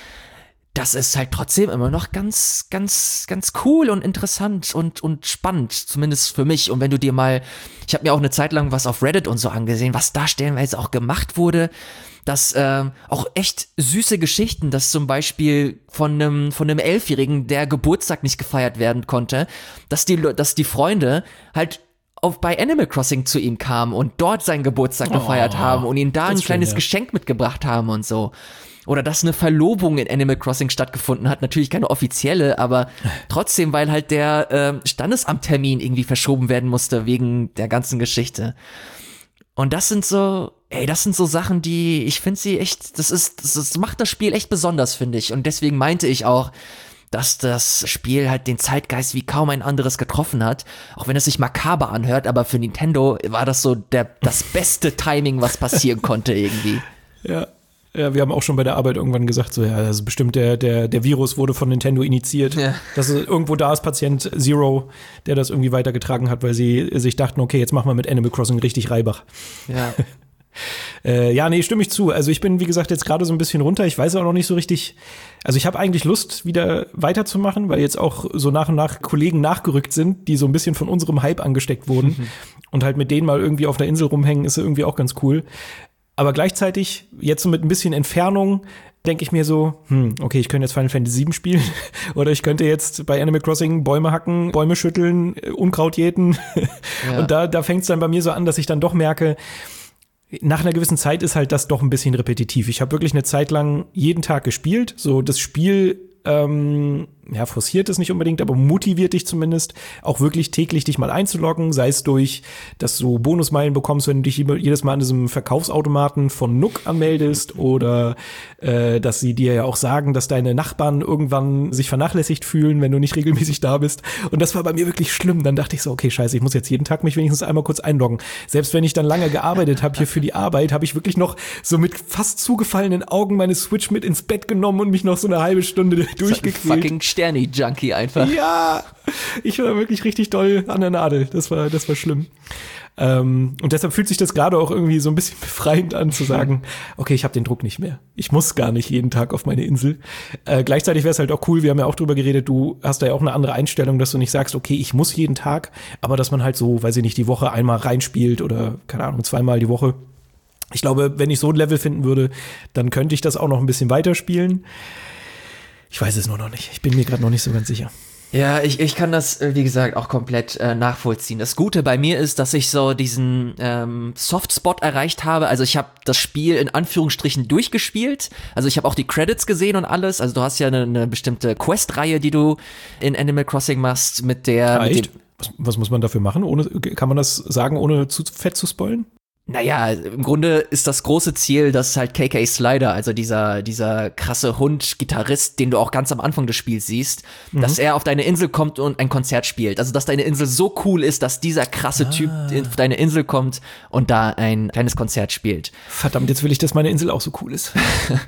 Das ist halt trotzdem immer noch ganz, ganz, ganz cool und interessant und spannend, zumindest für mich. Und wenn du dir mal, ich habe mir auch eine Zeit lang was auf Reddit und so angesehen, was da stellenweise auch gemacht wurde, dass auch echt süße Geschichten, dass zum Beispiel von einem 11-Jährigen, der Geburtstag nicht gefeiert werden konnte, dass die Freunde halt bei Animal Crossing zu ihm kamen und dort seinen Geburtstag gefeiert haben und ihm da ein kleines Geschenk mitgebracht haben und so. Oder dass eine Verlobung in Animal Crossing stattgefunden hat, natürlich keine offizielle, aber trotzdem, weil halt der Standesamttermin irgendwie verschoben werden musste wegen der ganzen Geschichte. Und das sind so Sachen, die, ich finde sie echt, das macht das Spiel echt besonders, finde ich. Und deswegen meinte ich auch, dass das Spiel halt den Zeitgeist wie kaum ein anderes getroffen hat. Auch wenn es sich makaber anhört, aber für Nintendo war das so das beste Timing, was passieren konnte irgendwie. Ja. Ja, wir haben auch schon bei der Arbeit irgendwann gesagt, so, ja, das ist bestimmt der Virus wurde von Nintendo initiiert. Ja. Das ist irgendwo da ist Patient Zero, der das irgendwie weitergetragen hat, weil sie sich dachten, okay, jetzt machen wir mit Animal Crossing richtig Reibach. Ja. Stimme ich zu. Also ich bin, wie gesagt, jetzt gerade so ein bisschen runter. Ich weiß auch noch nicht so richtig. Also ich habe eigentlich Lust, wieder weiterzumachen, weil jetzt auch so nach und nach Kollegen nachgerückt sind, die so ein bisschen von unserem Hype angesteckt wurden. Und halt mit denen mal irgendwie auf der Insel rumhängen, ist irgendwie auch ganz cool. Aber gleichzeitig, jetzt so mit ein bisschen Entfernung, denke ich mir so, okay, ich könnte jetzt Final Fantasy VII spielen oder ich könnte jetzt bei Animal Crossing Bäume hacken, Bäume schütteln, Unkraut jäten. Ja. Und da fängt es dann bei mir so an, dass ich dann doch merke, nach einer gewissen Zeit ist halt das doch ein bisschen repetitiv. Ich habe wirklich eine Zeit lang jeden Tag gespielt. So das Spiel forciert es nicht unbedingt, aber motiviert dich zumindest, auch wirklich täglich dich mal einzuloggen, sei es durch, dass du Bonusmeilen bekommst, wenn du dich jedes Mal an diesem Verkaufsautomaten von Nook anmeldest oder dass sie dir ja auch sagen, dass deine Nachbarn irgendwann sich vernachlässigt fühlen, wenn du nicht regelmäßig da bist. Und das war bei mir wirklich schlimm. Dann dachte ich so, okay, scheiße, ich muss jetzt jeden Tag mich wenigstens einmal kurz einloggen. Selbst wenn ich dann lange gearbeitet habe hier für die Arbeit, habe ich wirklich noch so mit fast zugefallenen Augen meine Switch mit ins Bett genommen und mich noch so eine halbe Stunde durchgequält. Fucking Sterni-Junkie einfach. Ja, ich war wirklich richtig doll an der Nadel. Das war schlimm. Und deshalb fühlt sich das gerade auch irgendwie so ein bisschen befreiend an, zu sagen, okay, ich habe den Druck nicht mehr. Ich muss gar nicht jeden Tag auf meine Insel. Gleichzeitig wäre es halt auch cool, wir haben ja auch drüber geredet, du hast da ja auch eine andere Einstellung, dass du nicht sagst, okay, ich muss jeden Tag, aber dass man halt so, weiß ich nicht, die Woche einmal reinspielt oder, keine Ahnung, zweimal die Woche. Ich glaube, wenn ich so ein Level finden würde, dann könnte ich das auch noch ein bisschen weiterspielen. Ich weiß es nur noch nicht. Ich bin mir gerade noch nicht so ganz sicher. Ja, ich kann das, wie gesagt, auch komplett nachvollziehen. Das Gute bei mir ist, dass ich so diesen Softspot erreicht habe. Also ich habe das Spiel in Anführungsstrichen durchgespielt. Also ich habe auch die Credits gesehen und alles. Also du hast ja eine bestimmte Quest-Reihe, die du in Animal Crossing machst mit der... Was muss man dafür machen? Kann man das sagen, ohne zu fett zu spoilen? Naja, im Grunde ist das große Ziel, dass halt KK Slider, also dieser krasse Hund-Gitarrist, den du auch ganz am Anfang des Spiels siehst, dass er auf deine Insel kommt und ein Konzert spielt. Also, dass deine Insel so cool ist, dass dieser krasse Typ auf deine Insel kommt und da ein kleines Konzert spielt. Verdammt, jetzt will ich, dass meine Insel auch so cool ist.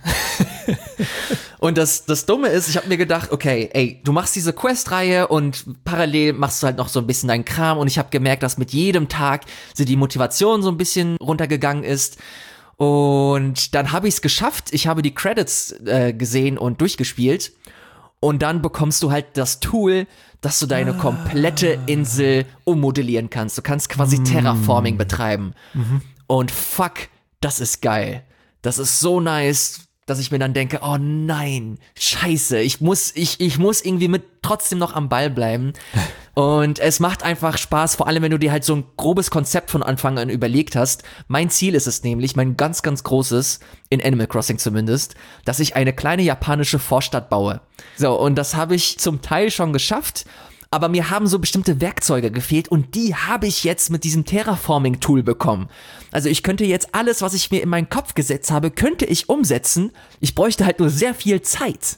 Und das Dumme ist, ich habe mir gedacht, okay, ey, du machst diese Quest-Reihe und parallel machst du halt noch so ein bisschen deinen Kram und ich habe gemerkt, dass mit jedem Tag so die Motivation so ein bisschen runtergegangen ist und dann habe ich es geschafft, ich habe die Credits gesehen und durchgespielt und dann bekommst du halt das Tool, dass du deine komplette Insel ummodellieren kannst. Du kannst quasi Terraforming betreiben und fuck, das ist geil. Das ist so nice, dass ich mir dann denke, oh nein, scheiße, ich muss irgendwie trotzdem noch am Ball bleiben. Und es macht einfach Spaß, vor allem wenn du dir halt so ein grobes Konzept von Anfang an überlegt hast. Mein Ziel ist es nämlich, mein ganz, ganz großes, in Animal Crossing zumindest, dass ich eine kleine japanische Vorstadt baue. So, und das habe ich zum Teil schon geschafft. Aber mir haben so bestimmte Werkzeuge gefehlt und die habe ich jetzt mit diesem Terraforming-Tool bekommen. Also ich könnte jetzt alles, was ich mir in meinen Kopf gesetzt habe, könnte ich umsetzen. Ich bräuchte halt nur sehr viel Zeit.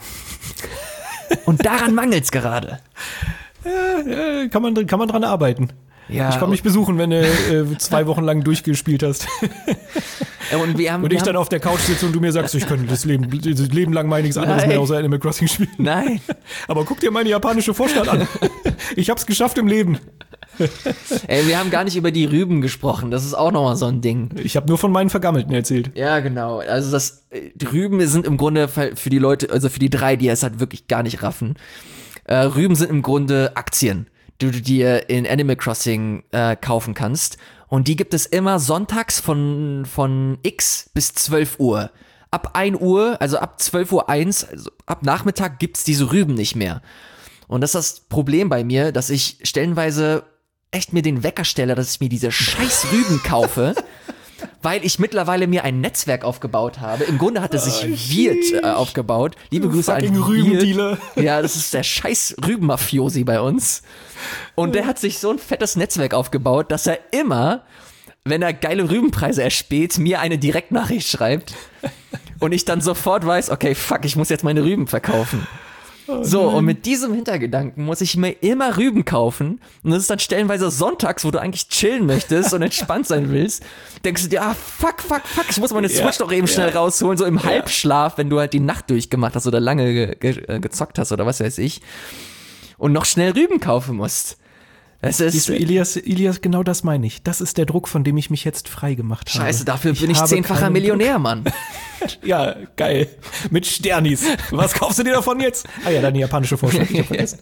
Und daran mangelt's gerade. Ja, kann man dran arbeiten. Ja, ich komme mich besuchen, wenn du 2 Wochen lang durchgespielt hast. Und ich dann auf der Couch sitze und du mir sagst, ich könnte das Leben lang mal nichts anderes mehr außer Animal Crossing spielen. Nein. Aber guck dir meine japanische Vorstadt an. Ich hab's geschafft im Leben. Ey, wir haben gar nicht über die Rüben gesprochen. Das ist auch nochmal so ein Ding. Ich habe nur von meinen Vergammelten erzählt. Ja, genau. Also die Rüben sind im Grunde für die Leute, also für die 3, die es halt wirklich gar nicht raffen. Rüben sind im Grunde Aktien, die du dir in Animal Crossing kaufen kannst. Und die gibt es immer sonntags von X bis 12 Uhr. Ab 1 Uhr, also ab 12:01 Uhr, also ab Nachmittag gibt's diese Rüben nicht mehr. Und das ist das Problem bei mir, dass ich stellenweise echt mir den Wecker stelle, dass ich mir diese scheiß Rüben kaufe, weil ich mittlerweile mir ein Netzwerk aufgebaut habe. Im Grunde hatte sich Wirt aufgebaut. Liebe Grüße an Rübendealer. Ja, das ist der scheiß Rübenmafiosi bei uns. Und der hat sich so ein fettes Netzwerk aufgebaut, dass er immer, wenn er geile Rübenpreise erspäht, mir eine Direktnachricht schreibt. Und ich dann sofort weiß, okay, fuck, ich muss jetzt meine Rüben verkaufen. So, und mit diesem Hintergedanken muss ich mir immer Rüben kaufen. Und das ist dann stellenweise sonntags, wo du eigentlich chillen möchtest und entspannt sein willst. Denkst du dir, fuck, ich muss meine Switch doch eben schnell rausholen, so im Halbschlaf, wenn du halt die Nacht durchgemacht hast oder lange gezockt hast oder was weiß ich. Und noch schnell Rüben kaufen musst. Siehst du, Elias, genau das meine ich. Das ist der Druck, von dem ich mich jetzt frei gemacht habe. Scheiße, dafür bin ich 10-facher Millionär, Mann. Ja, geil. Mit Sternis. Was kaufst du dir davon jetzt? Ah ja, deine japanische Vorstellung. Ich hab vergessen.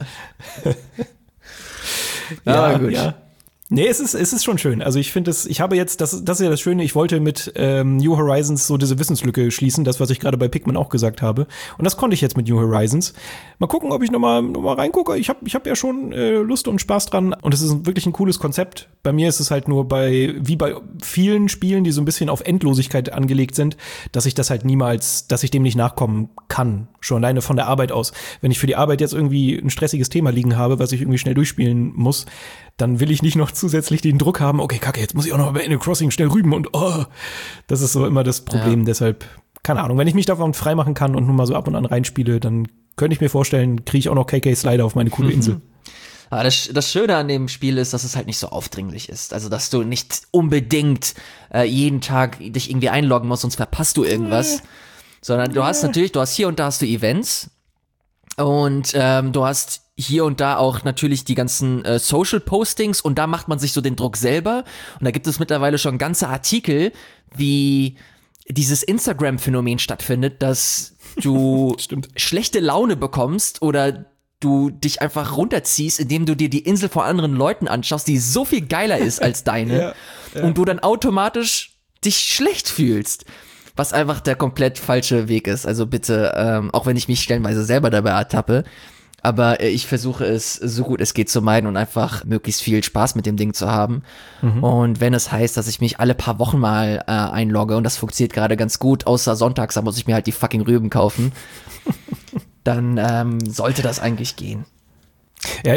Ja, gut. Ja. Nee, es ist schon schön. Also ich finde ich habe jetzt, das ist ja das Schöne, ich wollte mit New Horizons so diese Wissenslücke schließen, das, was ich gerade bei Pikmin auch gesagt habe. Und das konnte ich jetzt mit New Horizons. Mal gucken, ob ich noch mal reingucke. Ich hab ja schon Lust und Spaß dran. Und es ist wirklich ein cooles Konzept. Bei mir ist es halt nur wie bei vielen Spielen, die so ein bisschen auf Endlosigkeit angelegt sind, dass ich das halt niemals, dass ich dem nicht nachkommen kann. Schon alleine von der Arbeit aus. Wenn ich für die Arbeit jetzt irgendwie ein stressiges Thema liegen habe, was ich irgendwie schnell durchspielen muss, dann will ich nicht noch zusätzlich den Druck haben, okay, kacke, jetzt muss ich auch noch bei Animal Crossing schnell rüben und das ist so immer das Problem. Ja. Deshalb, keine Ahnung, wenn ich mich davon freimachen kann und nur mal so ab und an reinspiele, dann könnte ich mir vorstellen, kriege ich auch noch KK Slider auf meine coole Insel. Aber das Schöne an dem Spiel ist, dass es halt nicht so aufdringlich ist. Also, dass du nicht unbedingt jeden Tag dich irgendwie einloggen musst, sonst verpasst du irgendwas. Sondern du hast hier und da hast du Events und du hast hier und da auch natürlich die ganzen Social-Postings und da macht man sich so den Druck selber. Und da gibt es mittlerweile schon ganze Artikel, wie dieses Instagram-Phänomen stattfindet, dass du schlechte Laune bekommst oder du dich einfach runterziehst, indem du dir die Insel von anderen Leuten anschaust, die so viel geiler ist als deine und du dann automatisch dich schlecht fühlst. Was einfach der komplett falsche Weg ist. Also bitte, auch wenn ich mich stellenweise selber dabei ertappe, aber ich versuche es so gut es geht zu meiden und einfach möglichst viel Spaß mit dem Ding zu haben. Und wenn es heißt, dass ich mich alle paar Wochen mal einlogge und das funktioniert gerade ganz gut, außer sonntags, da muss ich mir halt die fucking Rüben kaufen, dann sollte das eigentlich gehen. Ja,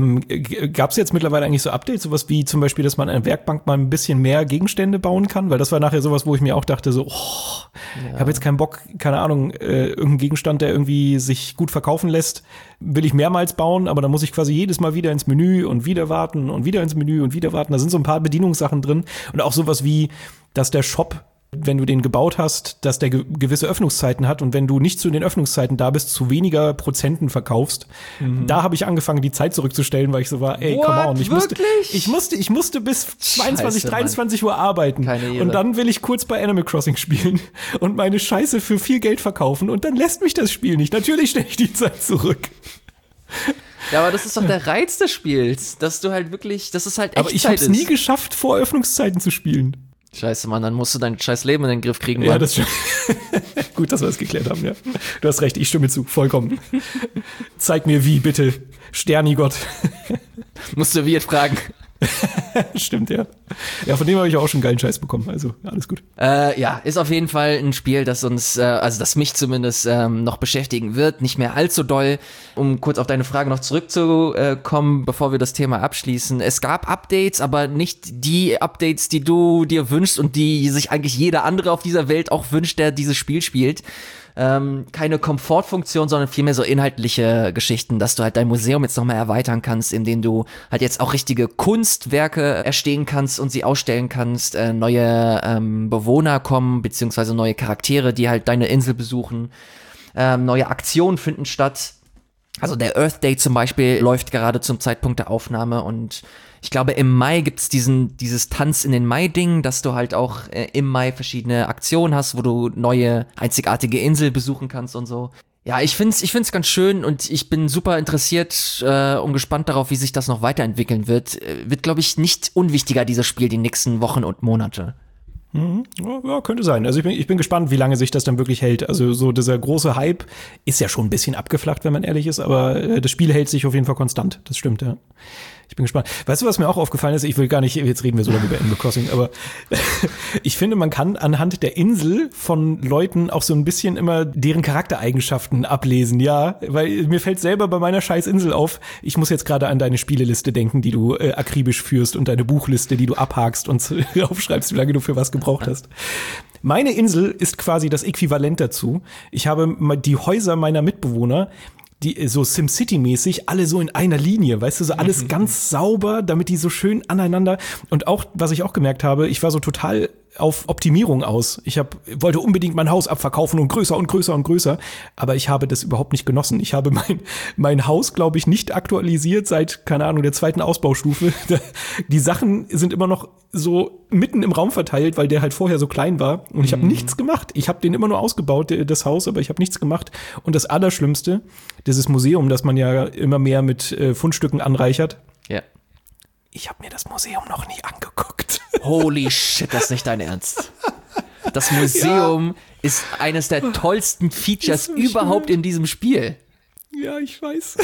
gab es jetzt mittlerweile eigentlich so Updates, sowas wie zum Beispiel, dass man an der Werkbank mal ein bisschen mehr Gegenstände bauen kann? Weil das war nachher sowas, wo ich mir auch dachte, so, ich habe jetzt keinen Bock, keine Ahnung, irgendeinen Gegenstand, der irgendwie sich gut verkaufen lässt, will ich mehrmals bauen, aber dann muss ich quasi jedes Mal wieder ins Menü und wieder warten und wieder ins Menü und wieder warten. Da sind so ein paar Bedienungssachen drin und auch sowas wie, dass der Shop, wenn du den gebaut hast, dass der gewisse Öffnungszeiten hat und wenn du nicht zu den Öffnungszeiten da bist, zu weniger Prozenten verkaufst. Da habe ich angefangen, die Zeit zurückzustellen, weil ich so war, ey, come on, ich musste bis 22, 23 Uhr arbeiten und dann will ich kurz bei Animal Crossing spielen und meine Scheiße für viel Geld verkaufen und dann lässt mich das Spiel nicht. Natürlich stelle ich die Zeit zurück. Ja, aber das ist doch der Reiz des Spiels, dass du halt wirklich, dass es halt Echtzeit ist. Aber ich habe es nie geschafft, vor Öffnungszeiten zu spielen. Scheiße, Mann, dann musst du dein scheiß Leben in den Griff kriegen, Mann. Ja, das ist gut, dass wir das geklärt haben, ja. Du hast recht, ich stimme zu, vollkommen. Zeig mir wie, bitte. Sternigott. Musst du wie jetzt fragen. Stimmt, ja. Ja, von dem habe ich auch schon geilen Scheiß bekommen, also alles gut. Ja, ist auf jeden Fall ein Spiel, das uns, also das mich zumindest noch beschäftigen wird, nicht mehr allzu doll. Um kurz auf deine Frage noch zurückzukommen, bevor wir das Thema abschließen. Es gab Updates, aber nicht die Updates, die du dir wünschst und die sich eigentlich jeder andere auf dieser Welt auch wünscht, der dieses Spiel spielt. Keine Komfortfunktion, sondern vielmehr so inhaltliche Geschichten, dass du halt dein Museum jetzt nochmal erweitern kannst, indem du halt jetzt auch richtige Kunstwerke erstehen kannst und sie ausstellen kannst, neue Bewohner kommen, beziehungsweise neue Charaktere, die halt deine Insel besuchen, neue Aktionen finden statt. Also der Earth Day zum Beispiel läuft gerade zum Zeitpunkt der Aufnahme und ich glaube, im Mai gibt's dieses Tanz in den Mai-Ding, dass du halt auch im Mai verschiedene Aktionen hast, wo du neue, einzigartige Insel besuchen kannst und so. Ja, ich find's ganz schön und ich bin super interessiert und gespannt darauf, wie sich das noch weiterentwickeln wird. Wird, glaube ich, nicht unwichtiger, dieses Spiel, die nächsten Wochen und Monate. Ja, könnte sein. Also ich bin gespannt, wie lange sich das dann wirklich hält. Also so dieser große Hype ist ja schon ein bisschen abgeflacht, wenn man ehrlich ist, aber das Spiel hält sich auf jeden Fall konstant. Das stimmt, ja. Ich bin gespannt. Weißt du, was mir auch aufgefallen ist? Ich will gar nicht, jetzt reden wir so lange über Animal Crossing, aber ich finde, man kann anhand der Insel von Leuten auch so ein bisschen immer deren Charaktereigenschaften ablesen, ja. Weil mir fällt selber bei meiner scheiß Insel auf, ich muss jetzt gerade an deine Spieleliste denken, die du akribisch führst und deine Buchliste, die du abhakst und aufschreibst, wie lange du für was gebraucht hast. Meine Insel ist quasi das Äquivalent dazu. Ich habe die Häuser meiner Mitbewohner, die so SimCity-mäßig, alle so in einer Linie, weißt du, so alles ganz sauber, damit die so schön aneinander. Und auch, was ich auch gemerkt habe, ich war so total auf Optimierung aus. Ich wollte unbedingt mein Haus abverkaufen und größer und größer und größer, aber ich habe das überhaupt nicht genossen. Ich habe mein Haus, glaube ich, nicht aktualisiert seit, keine Ahnung, der 2. Ausbaustufe. Die Sachen sind immer noch so mitten im Raum verteilt, weil der halt vorher so klein war und ich habe nichts gemacht. Ich habe den immer nur ausgebaut, das Haus, aber ich habe nichts gemacht. Und das Allerschlimmste, dieses Museum, das man ja immer mehr mit Fundstücken anreichert. Ja. Ich habe mir das Museum noch nie angeguckt. Holy shit, das ist nicht dein Ernst. Das Museum ist eines der tollsten Features überhaupt in diesem Spiel. Ja, ich weiß.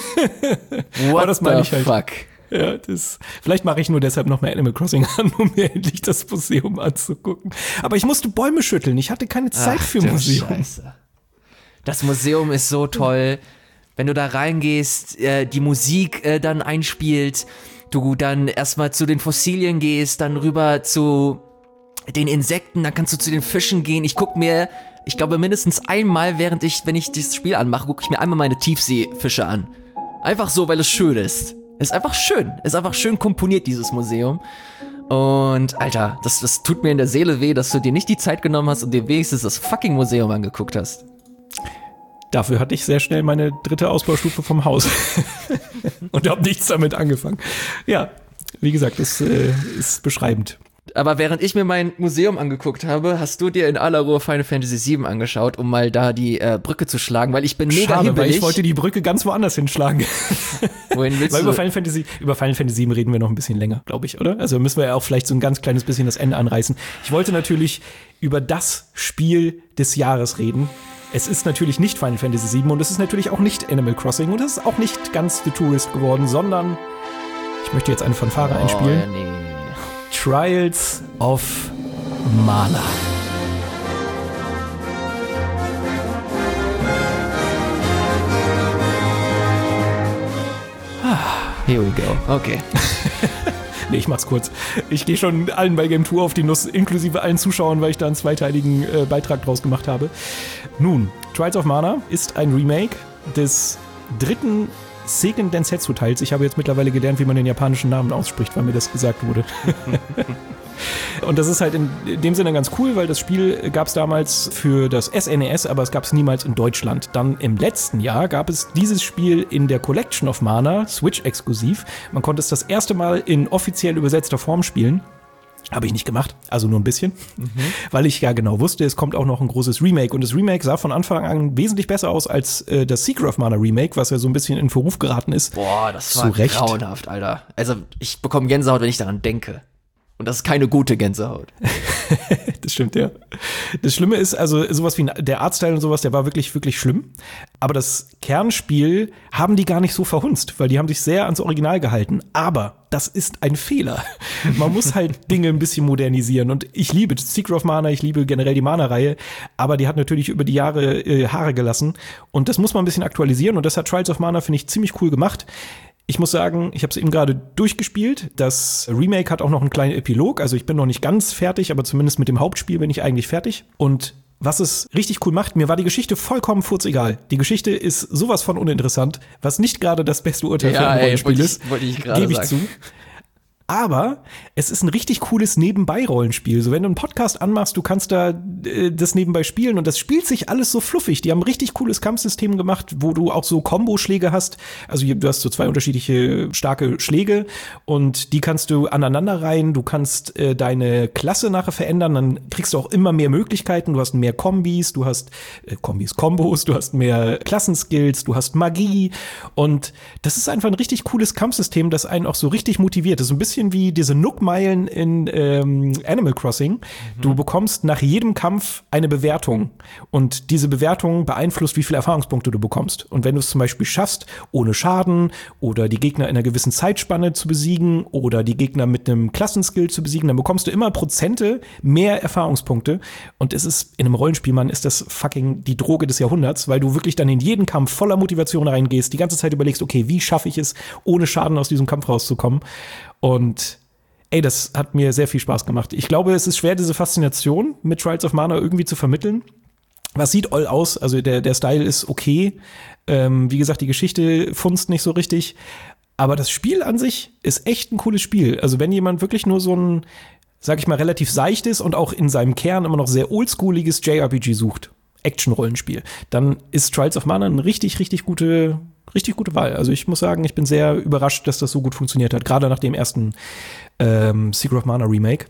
What das meine ich halt. Fuck? Ja, vielleicht mache ich nur deshalb noch mehr Animal Crossing an, um mir endlich das Museum anzugucken. Aber ich musste Bäume schütteln. Ich hatte keine Zeit für Museum. Scheiße. Das Museum ist so toll. Wenn du da reingehst, die Musik dann einspielt, du dann erstmal zu den Fossilien gehst, dann rüber zu den Insekten, dann kannst du zu den Fischen gehen. Ich glaube mindestens einmal, wenn ich dieses Spiel anmache, gucke ich mir einmal meine Tiefseefische an. Einfach so, weil es schön ist. Ist einfach schön komponiert, dieses Museum. Und Alter, das tut mir in der Seele weh, dass du dir nicht die Zeit genommen hast und dir wenigstens das fucking Museum angeguckt hast. Dafür hatte ich sehr schnell meine 3. Ausbaustufe vom Haus und habe nichts damit angefangen. Ja, wie gesagt, das ist beschreibend. Aber während ich mir mein Museum angeguckt habe, hast du dir in aller Ruhe Final Fantasy VII angeschaut, um mal da die Brücke zu schlagen, weil ich bin mega hibbelig. Weil ich wollte die Brücke ganz woanders hinschlagen. Wohin willst weil du? Über Final Fantasy VII reden wir noch ein bisschen länger, glaube ich, oder? Also müssen wir ja auch vielleicht so ein ganz kleines bisschen das Ende anreißen. Ich wollte natürlich über das Spiel des Jahres reden. Es ist natürlich nicht Final Fantasy VII und es ist natürlich auch nicht Animal Crossing und es ist auch nicht ganz The Tourist geworden, sondern ich möchte jetzt eine Fanfare einspielen. Ja, nee. Trials of Mana. Here we go. Okay. Nee, ich mach's kurz. Ich gehe schon allen bei Game 2 auf die Nuss, inklusive allen Zuschauern, weil ich da einen zweiteiligen Beitrag draus gemacht habe. Nun, Trials of Mana ist ein Remake des dritten Seiken Densetsu-Teils. Ich habe jetzt mittlerweile gelernt, wie man den japanischen Namen ausspricht, weil mir das gesagt wurde. Und das ist halt in dem Sinne ganz cool, weil das Spiel gab es damals für das SNES, aber es gab es niemals in Deutschland. Dann im letzten Jahr gab es dieses Spiel in der Collection of Mana, Switch-exklusiv. Man konnte es das erste Mal in offiziell übersetzter Form spielen. Habe ich nicht gemacht, also nur ein bisschen, weil ich ja genau wusste, es kommt auch noch ein großes Remake. Und das Remake sah von Anfang an wesentlich besser aus als das Secret of Mana Remake, was ja so ein bisschen in Verruf geraten ist. Boah, das war grauenhaft, Alter. Also ich bekomme Gänsehaut, wenn ich daran denke. Und das ist keine gute Gänsehaut. Das stimmt, ja. Das Schlimme ist, also sowas wie der Artstyle und sowas, der war wirklich, wirklich schlimm. Aber das Kernspiel haben die gar nicht so verhunzt, weil die haben sich sehr ans Original gehalten. Aber das ist ein Fehler. Man muss halt Dinge ein bisschen modernisieren. Und ich liebe Secret of Mana, ich liebe generell die Mana-Reihe. Aber die hat natürlich über die Jahre Haare gelassen. Und das muss man ein bisschen aktualisieren. Und das hat Trials of Mana, finde ich, ziemlich cool gemacht. Ich muss sagen, ich habe es eben gerade durchgespielt. Das Remake hat auch noch einen kleinen Epilog. Also ich bin noch nicht ganz fertig, aber zumindest mit dem Hauptspiel bin ich eigentlich fertig. Und was es richtig cool macht, mir war die Geschichte vollkommen furzegal. Die Geschichte ist sowas von uninteressant, was nicht gerade das beste Urteil für ein Rollenspiel ist. Gebe ich zu. Aber es ist ein richtig cooles Nebenbei-Rollenspiel. So, wenn du einen Podcast anmachst, du kannst da das nebenbei spielen und das spielt sich alles so fluffig. Die haben ein richtig cooles Kampfsystem gemacht, wo du auch so Komboschläge hast. Also du hast so zwei unterschiedliche starke Schläge und die kannst du aneinander reihen. Du kannst deine Klasse nachher verändern, dann kriegst du auch immer mehr Möglichkeiten. Du hast mehr Kombis, du hast Kombos, du hast mehr Klassenskills, du hast Magie und das ist einfach ein richtig cooles Kampfsystem, das einen auch so richtig motiviert. Das ist ein bisschen wie diese Nook-Meilen in Animal Crossing. Du bekommst nach jedem Kampf eine Bewertung und diese Bewertung beeinflusst, wie viele Erfahrungspunkte du bekommst. Und wenn du es zum Beispiel schaffst, ohne Schaden oder die Gegner in einer gewissen Zeitspanne zu besiegen oder die Gegner mit einem Klassenskill zu besiegen, dann bekommst du immer Prozente mehr Erfahrungspunkte. Und es ist in einem Rollenspiel, Mann, ist das fucking die Droge des Jahrhunderts, weil du wirklich dann in jeden Kampf voller Motivation reingehst, die ganze Zeit überlegst, okay, wie schaffe ich es, ohne Schaden aus diesem Kampf rauszukommen? Und das hat mir sehr viel Spaß gemacht. Ich glaube, es ist schwer, diese Faszination mit Trials of Mana irgendwie zu vermitteln. Was sieht all aus? Also der Style ist okay. Wie gesagt, die Geschichte funzt nicht so richtig. Aber das Spiel an sich ist echt ein cooles Spiel. Also wenn jemand wirklich nur so ein, sag ich mal, relativ seichtes und auch in seinem Kern immer noch sehr oldschooliges JRPG sucht, Action-Rollenspiel, dann ist Trials of Mana eine richtig, richtig gute Wahl. Also ich muss sagen, ich bin sehr überrascht, dass das so gut funktioniert hat, gerade nach dem ersten Secret of Mana Remake.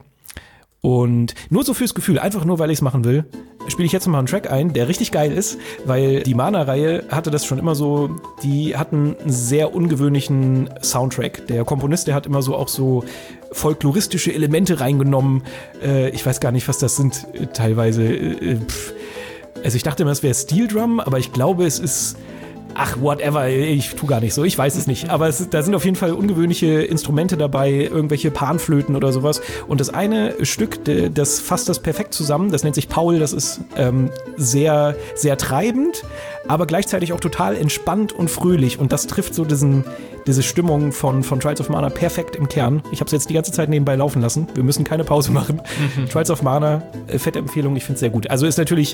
Und nur so fürs Gefühl, einfach nur, weil ich es machen will, spiele ich jetzt noch mal einen Track ein, der richtig geil ist, weil die Mana-Reihe hatte das schon immer so, die hatten einen sehr ungewöhnlichen Soundtrack. Der Komponist, der hat immer so auch so folkloristische Elemente reingenommen. Ich weiß gar nicht, was das sind teilweise. Also ich dachte immer, es wäre Steel Drum, aber ich glaube, es ist whatever, ich tu gar nicht so, ich weiß es nicht. Aber da sind auf jeden Fall ungewöhnliche Instrumente dabei, irgendwelche Panflöten oder sowas. Und das eine Stück, das fasst das perfekt zusammen, das nennt sich Paul, das ist sehr, sehr treibend, aber gleichzeitig auch total entspannt und fröhlich. Und das trifft so diese Stimmung von Trials of Mana perfekt im Kern. Ich habe es jetzt die ganze Zeit nebenbei laufen lassen. Wir müssen keine Pause machen. Trials of Mana, fette Empfehlung, ich finde es sehr gut. Also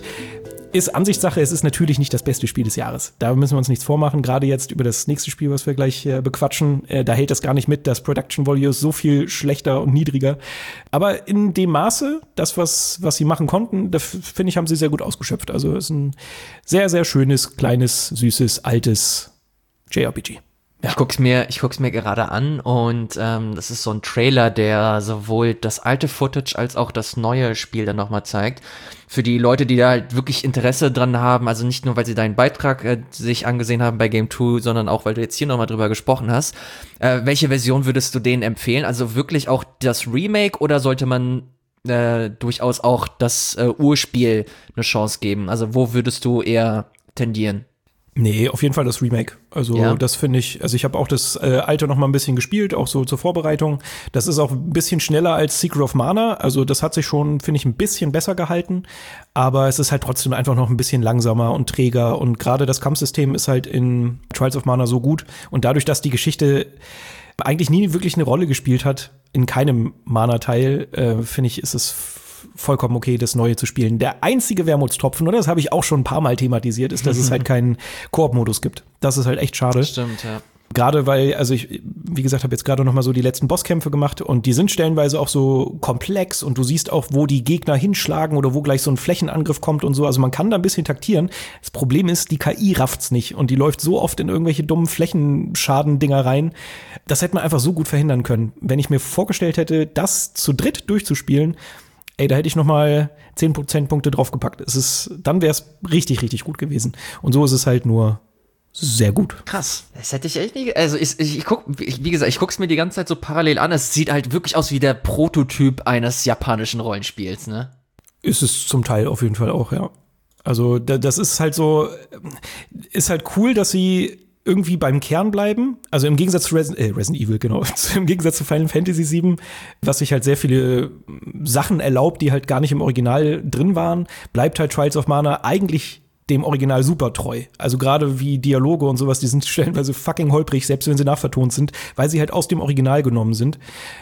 ist Ansichtssache, es ist natürlich nicht das beste Spiel des Jahres. Da müssen wir uns nichts vormachen. Gerade jetzt über das nächste Spiel, was wir gleich bequatschen, da hält das gar nicht mit. Das Production Value ist so viel schlechter und niedriger. Aber in dem Maße, das, was sie machen konnten, da finde ich, haben sie sehr gut ausgeschöpft. Also es ist ein sehr, sehr schönes, kleines, süßes, altes JRPG. Ja. Ich guck's mir gerade an und das ist so ein Trailer, der sowohl das alte Footage als auch das neue Spiel dann nochmal zeigt. Für die Leute, die da halt wirklich Interesse dran haben, also nicht nur, weil sie deinen Beitrag sich angesehen haben bei Game 2, sondern auch, weil du jetzt hier nochmal drüber gesprochen hast. Welche Version würdest du denen empfehlen? Also wirklich auch das Remake oder sollte man durchaus auch das Urspiel eine Chance geben? Also wo würdest du eher tendieren? Nee, auf jeden Fall das Remake. Also Ja. das finde ich, also ich habe auch das alte noch mal ein bisschen gespielt, auch so zur Vorbereitung. Das ist auch ein bisschen schneller als Secret of Mana. Also das hat sich schon, finde ich, ein bisschen besser gehalten. Aber es ist halt trotzdem einfach noch ein bisschen langsamer und träger. Und gerade das Kampfsystem ist halt in Trials of Mana so gut. Und dadurch, dass die Geschichte eigentlich nie wirklich eine Rolle gespielt hat, in keinem Mana-Teil, finde ich, ist es vollkommen okay, das Neue zu spielen. Der einzige Wermutstropfen, oder das habe ich auch schon ein paar Mal thematisiert, ist, dass es halt keinen Koop-Modus gibt. Das ist halt echt schade. Stimmt, ja. Gerade weil, also ich, wie gesagt, habe jetzt gerade noch mal so die letzten Bosskämpfe gemacht und die sind stellenweise auch so komplex und du siehst auch, wo die Gegner hinschlagen oder wo gleich so ein Flächenangriff kommt und so. Also man kann da ein bisschen taktieren. Das Problem ist, die KI rafft's nicht und die läuft so oft in irgendwelche dummen Flächenschaden-Dinger rein. Das hätte man einfach so gut verhindern können. Wenn ich mir vorgestellt hätte, das zu dritt durchzuspielen, ey, da hätte ich noch mal 10 Prozentpunkte draufgepackt. Dann wäre es richtig, richtig gut gewesen. Und so ist es halt nur sehr gut. Krass. Das hätte ich echt nie. Also wie gesagt, ich guck's mir die ganze Zeit so parallel an. Es sieht halt wirklich aus wie der Prototyp eines japanischen Rollenspiels, ne? Ist es zum Teil auf jeden Fall auch, ja. Also das ist halt so, ist halt cool, dass sie irgendwie beim Kern bleiben. Also im Gegensatz zu Resident Evil, genau. Im Gegensatz zu Final Fantasy VII, was sich halt sehr viele Sachen erlaubt, die halt gar nicht im Original drin waren, bleibt halt Trials of Mana eigentlich dem Original super treu. Also gerade wie Dialoge und sowas, die sind stellenweise fucking holprig, selbst wenn sie nachvertont sind, weil sie halt aus dem Original genommen sind.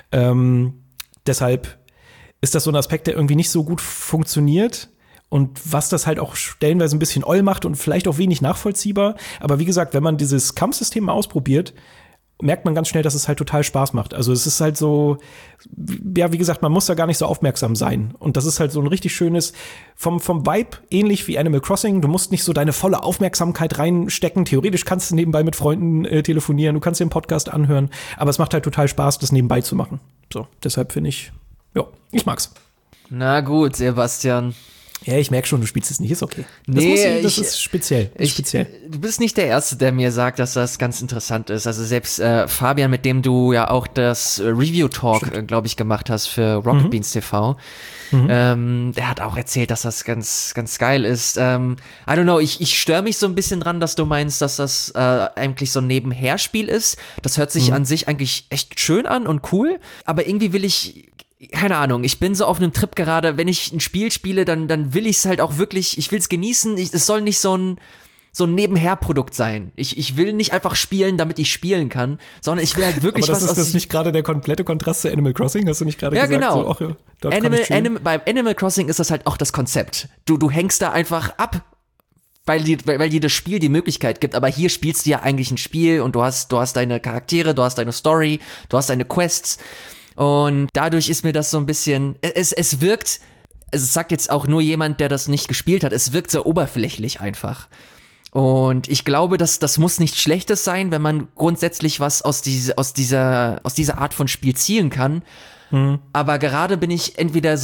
Deshalb ist das so ein Aspekt, der irgendwie nicht so gut funktioniert. Und was das halt auch stellenweise ein bisschen oll macht und vielleicht auch wenig nachvollziehbar. Aber wie gesagt, wenn man dieses Kampfsystem mal ausprobiert, merkt man ganz schnell, dass es halt total Spaß macht. Also es ist halt so, ja, wie gesagt, man muss da gar nicht so aufmerksam sein. Und das ist halt so ein richtig schönes, vom Vibe ähnlich wie Animal Crossing. Du musst nicht so deine volle Aufmerksamkeit reinstecken. Theoretisch kannst du nebenbei mit Freunden telefonieren, du kannst den Podcast anhören. Aber es macht halt total Spaß, das nebenbei zu machen. So, deshalb finde ich, ja, ich mag's. Na gut, Sebastian. Ja, ich merke schon, du spielst es nicht, ist okay. Das ist speziell. Du bist nicht der Erste, der mir sagt, dass das ganz interessant ist. Also selbst Fabian, mit dem du ja auch das Review-Talk, glaube ich, gemacht hast für Rocket Beans TV, der hat auch erzählt, dass das ganz, ganz geil ist. I don't know, ich störe mich so ein bisschen dran, dass du meinst, dass das eigentlich so ein Nebenherspiel ist. Das hört sich an sich eigentlich echt schön an und cool, aber irgendwie will ich, keine Ahnung, ich bin so auf einem Trip gerade, wenn ich ein Spiel spiele, dann will ich es halt auch wirklich, ich will es genießen, es soll nicht so ein Nebenherprodukt sein. Ich will nicht einfach spielen, damit ich spielen kann, sondern ich will halt wirklich aber was. Ist das nicht gerade der komplette Kontrast zu Animal Crossing? Hast du nicht gerade gesagt? Genau. So, ach ja, genau. Beim Animal Crossing ist das halt auch das Konzept. Du hängst da einfach ab, weil dir das Spiel die Möglichkeit gibt, aber hier spielst du ja eigentlich ein Spiel und du hast deine Charaktere, du hast deine Story, du hast deine Quests. Und dadurch ist mir das so ein bisschen, es wirkt, es sagt jetzt auch nur jemand, der das nicht gespielt hat, es wirkt sehr oberflächlich einfach. Und ich glaube, das muss nichts Schlechtes sein, wenn man grundsätzlich was aus dieser Art von Spiel zielen kann. Aber gerade bin ich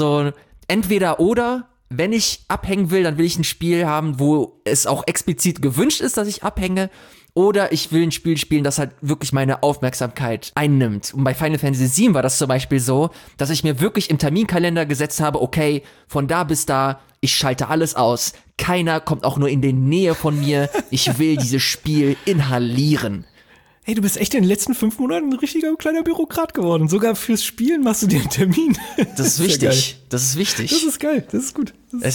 entweder oder, wenn ich abhängen will, dann will ich ein Spiel haben, wo es auch explizit gewünscht ist, dass ich abhänge. Oder ich will ein Spiel spielen, das halt wirklich meine Aufmerksamkeit einnimmt. Und bei Final Fantasy VII war das zum Beispiel so, dass ich mir wirklich im Terminkalender gesetzt habe, okay, von da bis da, ich schalte alles aus. Keiner kommt auch nur in die Nähe von mir. Ich will dieses Spiel inhalieren. Hey, du bist echt in den letzten 5 Monaten ein richtiger kleiner Bürokrat geworden. Sogar fürs Spielen machst du dir einen Termin. Das ist wichtig. Das ist wichtig. Das ist geil. Das ist gut.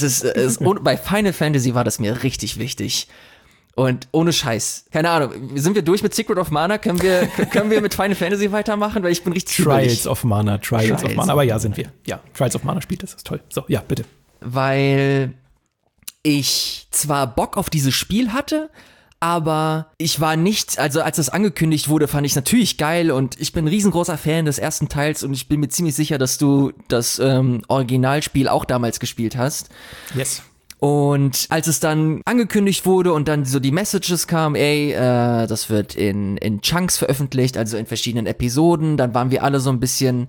Und bei Final Fantasy war das mir richtig wichtig. Und ohne Scheiß. Keine Ahnung, sind wir durch mit Secret of Mana? Können wir mit Final Fantasy weitermachen? Weil ich bin richtig Trials of Mana. Aber ja, sind wir. Ja, Trials of Mana spielt, das ist toll. So, ja, bitte. Weil ich zwar Bock auf dieses Spiel hatte, aber ich war nicht, also als das angekündigt wurde, fand ich natürlich geil und ich bin ein riesengroßer Fan des ersten Teils und ich bin mir ziemlich sicher, dass du das Originalspiel auch damals gespielt hast. Yes. Und als es dann angekündigt wurde und dann so die Messages kamen, das wird in Chunks veröffentlicht, also in verschiedenen Episoden, dann waren wir alle so ein bisschen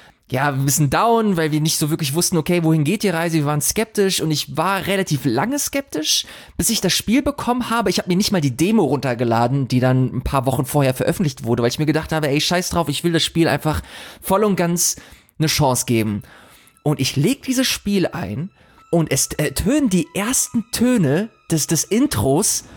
down, weil wir nicht so wirklich wussten, okay, wohin geht die Reise? Wir waren skeptisch und ich war relativ lange skeptisch, bis ich das Spiel bekommen habe. Ich habe mir nicht mal die Demo runtergeladen, die dann ein paar Wochen vorher veröffentlicht wurde, weil ich mir gedacht habe, scheiß drauf, ich will das Spiel einfach voll und ganz eine Chance geben. Und ich leg dieses Spiel ein und es tönen die ersten Töne des Intros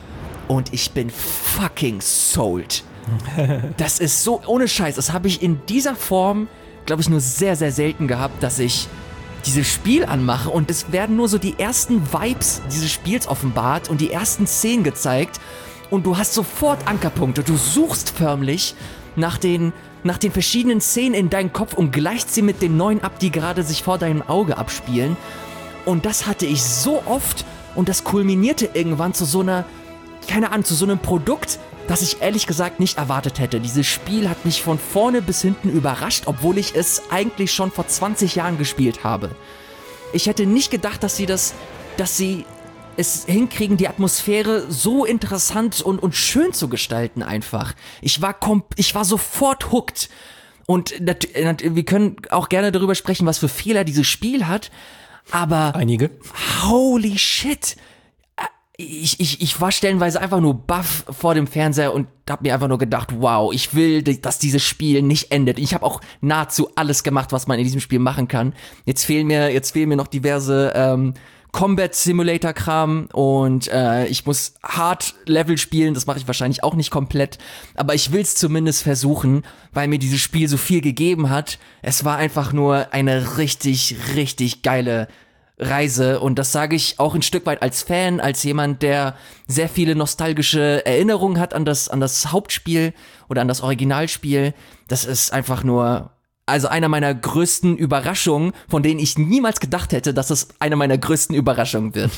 und ich bin fucking sold. Das ist so, ohne Scheiß, das habe ich in dieser Form, glaube ich, nur sehr, sehr selten gehabt, dass ich dieses Spiel anmache und es werden nur so die ersten Vibes dieses Spiels offenbart und die ersten Szenen gezeigt und du hast sofort Ankerpunkte. Du suchst förmlich nach den verschiedenen Szenen in deinem Kopf und gleichst sie mit den neuen ab, die gerade sich vor deinem Auge abspielen. Und das hatte ich so oft und das kulminierte irgendwann zu so einer, keine Ahnung, zu so einem Produkt, das ich ehrlich gesagt nicht erwartet hätte. Dieses Spiel hat mich von vorne bis hinten überrascht, obwohl ich es eigentlich schon vor 20 Jahren gespielt habe. Ich hätte nicht gedacht, dass sie es hinkriegen, die Atmosphäre so interessant und schön zu gestalten einfach. Ich war sofort hooked. Und wir können auch gerne darüber sprechen, was für Fehler dieses Spiel hat, aber einige. Holy shit! Ich war stellenweise einfach nur baff vor dem Fernseher und hab mir einfach nur gedacht, wow, ich will, dass dieses Spiel nicht endet. Ich habe auch nahezu alles gemacht, was man in diesem Spiel machen kann. Jetzt fehlen mir noch diverse Combat Simulator Kram und ich muss Hard Level spielen, das mache ich wahrscheinlich auch nicht komplett, aber ich will es zumindest versuchen, weil mir dieses Spiel so viel gegeben hat. Es war einfach nur eine richtig, richtig geile Reise und das sage ich auch ein Stück weit als Fan, als jemand, der sehr viele nostalgische Erinnerungen hat an das Hauptspiel oder an das Originalspiel. Das ist einfach nur, also einer meiner größten Überraschungen, von denen ich niemals gedacht hätte, dass es eine meiner größten Überraschungen wird.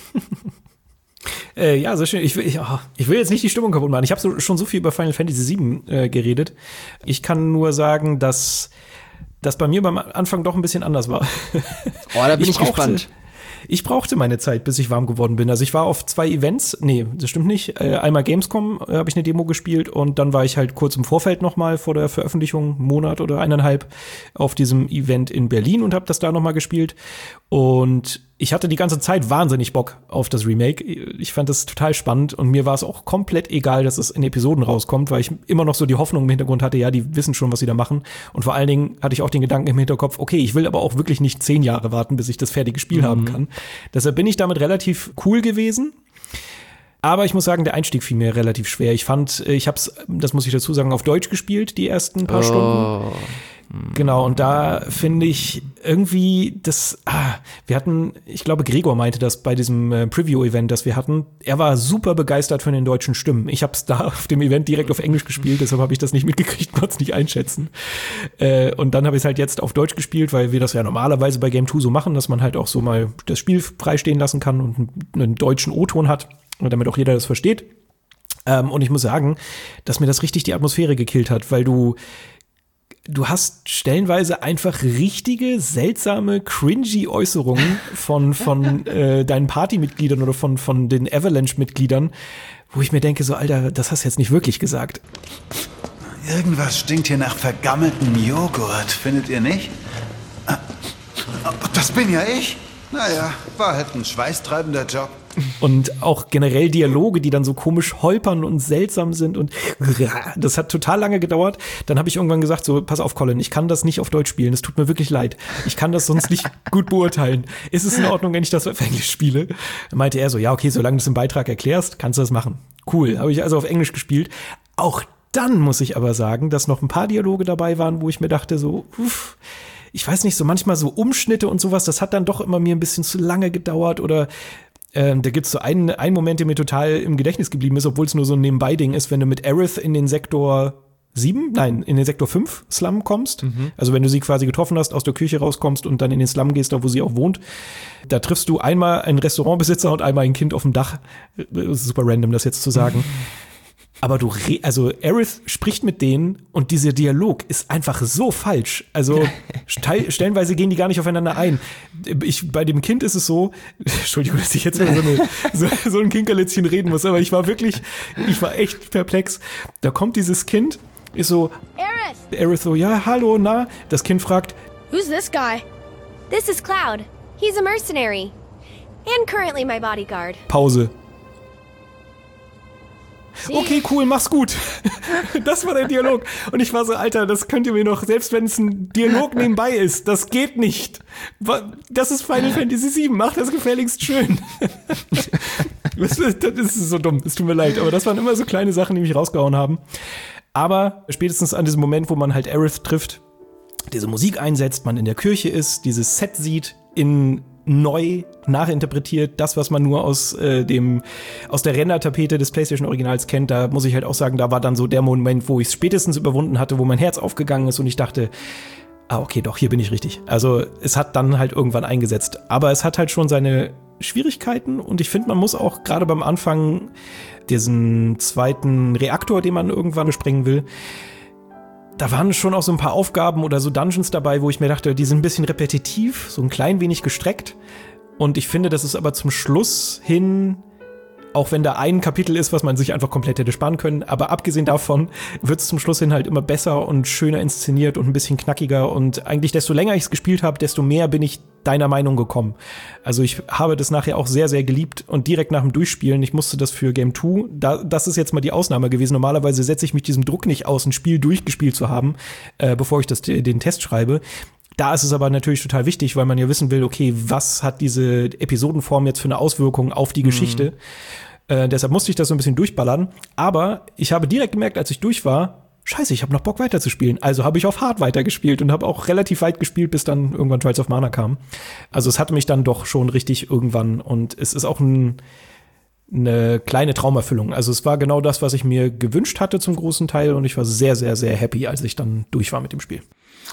Ja, sehr schön. Ich will jetzt nicht die Stimmung kaputt machen. Ich habe schon so viel über Final Fantasy VII geredet. Ich kann nur sagen, dass das bei mir beim Anfang doch ein bisschen anders war. Oh, da bin ich gespannt. Ich brauchte meine Zeit, bis ich warm geworden bin. Also ich war auf 2 Events, nee, das stimmt nicht. Einmal Gamescom habe ich eine Demo gespielt und dann war ich halt kurz im Vorfeld nochmal vor der Veröffentlichung, einen Monat oder 1,5, auf diesem Event in Berlin und habe das da nochmal gespielt. Und ich hatte die ganze Zeit wahnsinnig Bock auf das Remake. Ich fand das total spannend und mir war es auch komplett egal, dass es in Episoden rauskommt, weil ich immer noch so die Hoffnung im Hintergrund hatte, ja, die wissen schon, was sie da machen. Und vor allen Dingen hatte ich auch den Gedanken im Hinterkopf, okay, ich will aber auch wirklich nicht 10 Jahre warten, bis ich das fertige Spiel haben kann. Deshalb bin ich damit relativ cool gewesen. Aber ich muss sagen, der Einstieg fiel mir relativ schwer. Ich hab's, das muss ich dazu sagen, auf Deutsch gespielt, die ersten paar Stunden. Genau, und da finde ich irgendwie wir hatten, ich glaube, Gregor meinte das bei diesem Preview-Event, das wir hatten. Er war super begeistert von den deutschen Stimmen. Ich habe es da auf dem Event direkt auf Englisch gespielt, deshalb habe ich das nicht mitgekriegt, konnte es nicht einschätzen. Und dann habe ich es halt jetzt auf Deutsch gespielt, weil wir das ja normalerweise bei Game 2 so machen, dass man halt auch so mal das Spiel freistehen lassen kann und einen deutschen O-Ton hat, damit auch jeder das versteht. Und ich muss sagen, dass mir das richtig die Atmosphäre gekillt hat, weil du hast stellenweise einfach richtige, seltsame, cringy Äußerungen von deinen Partymitgliedern oder von den Avalanche-Mitgliedern, wo ich mir denke, so, Alter, das hast du jetzt nicht wirklich gesagt. Irgendwas stinkt hier nach vergammeltem Joghurt, findet ihr nicht? Das bin ja ich. Naja, war halt ein schweißtreibender Job. Und auch generell Dialoge, die dann so komisch holpern und seltsam sind und das hat total lange gedauert. Dann habe ich irgendwann gesagt, so, pass auf, Colin, ich kann das nicht auf Deutsch spielen, es tut mir wirklich leid. Ich kann das sonst nicht gut beurteilen. Ist es in Ordnung, wenn ich das auf Englisch spiele? Dann meinte er so, ja, okay, solange du es im Beitrag erklärst, kannst du das machen. Cool, habe ich also auf Englisch gespielt. Auch dann muss ich aber sagen, dass noch ein paar Dialoge dabei waren, wo ich mir dachte so, ich weiß nicht, so manchmal so Umschnitte und sowas, das hat dann doch immer mir ein bisschen zu lange gedauert oder da gibt's so einen Moment, der mir total im Gedächtnis geblieben ist, obwohl es nur so ein Nebenbei-Ding ist, wenn du mit Aerith in den Sektor 5 Slum kommst. Also wenn du sie quasi getroffen hast, aus der Küche rauskommst und dann in den Slum gehst, da wo sie auch wohnt. Da triffst du einmal einen Restaurantbesitzer und einmal ein Kind auf dem Dach. Das ist super random, das jetzt zu sagen. Aber also Aerith spricht mit denen und dieser Dialog ist einfach so falsch. Also stellenweise gehen die gar nicht aufeinander ein. Bei dem Kind ist es so, Entschuldigung, dass ich jetzt über so ein Kinkerlitzchen reden muss, aber ich war echt perplex. Da kommt dieses Kind, ist so, Aerith so, ja, hallo, na? Das Kind fragt, Who's this guy? This is Cloud. He's a mercenary. And currently my bodyguard. Pause. Okay, cool, mach's gut. Das war der Dialog. Und ich war so, Alter, das könnt ihr mir noch, selbst wenn es ein Dialog nebenbei ist, das geht nicht. Das ist Final Fantasy VII, macht das gefälligst schön. Das ist so dumm, es tut mir leid. Aber das waren immer so kleine Sachen, die mich rausgehauen haben. Aber spätestens an diesem Moment, wo man halt Aerith trifft, diese Musik einsetzt, man in der Kirche ist, dieses Set sieht, in neu nachinterpretiert, das, was man nur aus der Rendertapete des PlayStation-Originals kennt, da muss ich halt auch sagen, da war dann so der Moment, wo ich es spätestens überwunden hatte, wo mein Herz aufgegangen ist und ich dachte, okay, doch, hier bin ich richtig. Also es hat dann halt irgendwann eingesetzt. Aber es hat halt schon seine Schwierigkeiten und ich finde, man muss auch gerade beim Anfang diesen zweiten Reaktor, den man irgendwann sprengen will, da waren schon auch so ein paar Aufgaben oder so Dungeons dabei, wo ich mir dachte, die sind ein bisschen repetitiv, so ein klein wenig gestreckt. Und ich finde, das ist aber zum Schluss hin, auch wenn da ein Kapitel ist, was man sich einfach komplett hätte sparen können, aber abgesehen davon wird es zum Schluss hin halt immer besser und schöner inszeniert und ein bisschen knackiger. Und eigentlich, desto länger ich es gespielt habe, desto mehr bin ich deiner Meinung gekommen. Also ich habe das nachher auch sehr, sehr geliebt und direkt nach dem Durchspielen, ich musste das für Game 2, das ist jetzt mal die Ausnahme gewesen. Normalerweise setze ich mich diesem Druck nicht aus, ein Spiel durchgespielt zu haben, bevor ich den Test schreibe. Da ist es aber natürlich total wichtig, weil man ja wissen will, okay, was hat diese Episodenform jetzt für eine Auswirkung auf die Geschichte? Deshalb musste ich das so ein bisschen durchballern. Aber ich habe direkt gemerkt, als ich durch war, scheiße, ich habe noch Bock weiterzuspielen. Also habe ich auf Hard weitergespielt und habe auch relativ weit gespielt, bis dann irgendwann Trials of Mana kam. Also es hatte mich dann doch schon richtig irgendwann. Und es ist auch eine kleine Traumerfüllung. Also es war genau das, was ich mir gewünscht hatte zum großen Teil. Und ich war sehr, sehr, sehr happy, als ich dann durch war mit dem Spiel.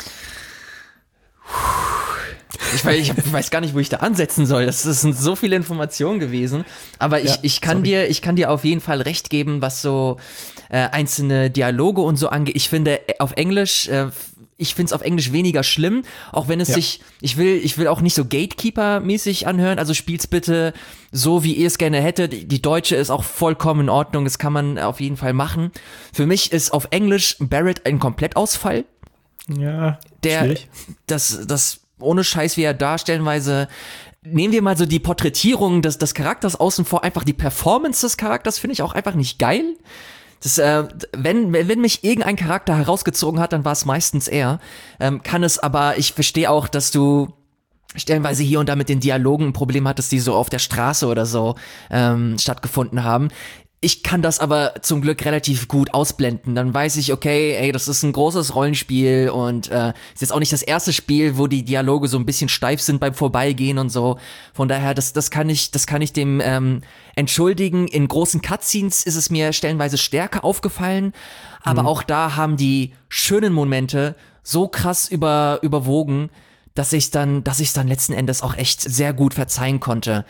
Ich weiß gar nicht, wo ich da ansetzen soll. Das sind so viele Informationen gewesen. Aber ich kann dir auf jeden Fall recht geben, was so einzelne Dialoge und so angeht. Ich finde auf Englisch, ich finde es auf Englisch weniger schlimm, auch wenn es sich, ich will auch nicht so Gatekeeper-mäßig anhören. Also spiel's bitte so, wie ihr es gerne hättet. Die deutsche ist auch vollkommen in Ordnung. Das kann man auf jeden Fall machen. Für mich ist auf Englisch Barret ein Komplettausfall. Ja, schwierig. Das ohne Scheiß, wie er da stellenweise, nehmen wir mal so die Porträtierung des Charakters außen vor, einfach die Performance des Charakters finde ich auch einfach nicht geil. Das, wenn mich irgendein Charakter herausgezogen hat, dann war es meistens er. Kann es aber, ich verstehe auch, dass du stellenweise hier und da mit den Dialogen ein Problem hattest, die so auf der Straße oder so stattgefunden haben. Ich kann das aber zum Glück relativ gut ausblenden. Dann weiß ich, okay, ey, das ist ein großes Rollenspiel und ist jetzt auch nicht das erste Spiel, wo die Dialoge so ein bisschen steif sind beim Vorbeigehen und so. Von daher, das kann ich dem entschuldigen. In großen Cutscenes ist es mir stellenweise stärker aufgefallen, aber auch da haben die schönen Momente so krass überwogen, dass ich dann letzten Endes auch echt sehr gut verzeihen konnte.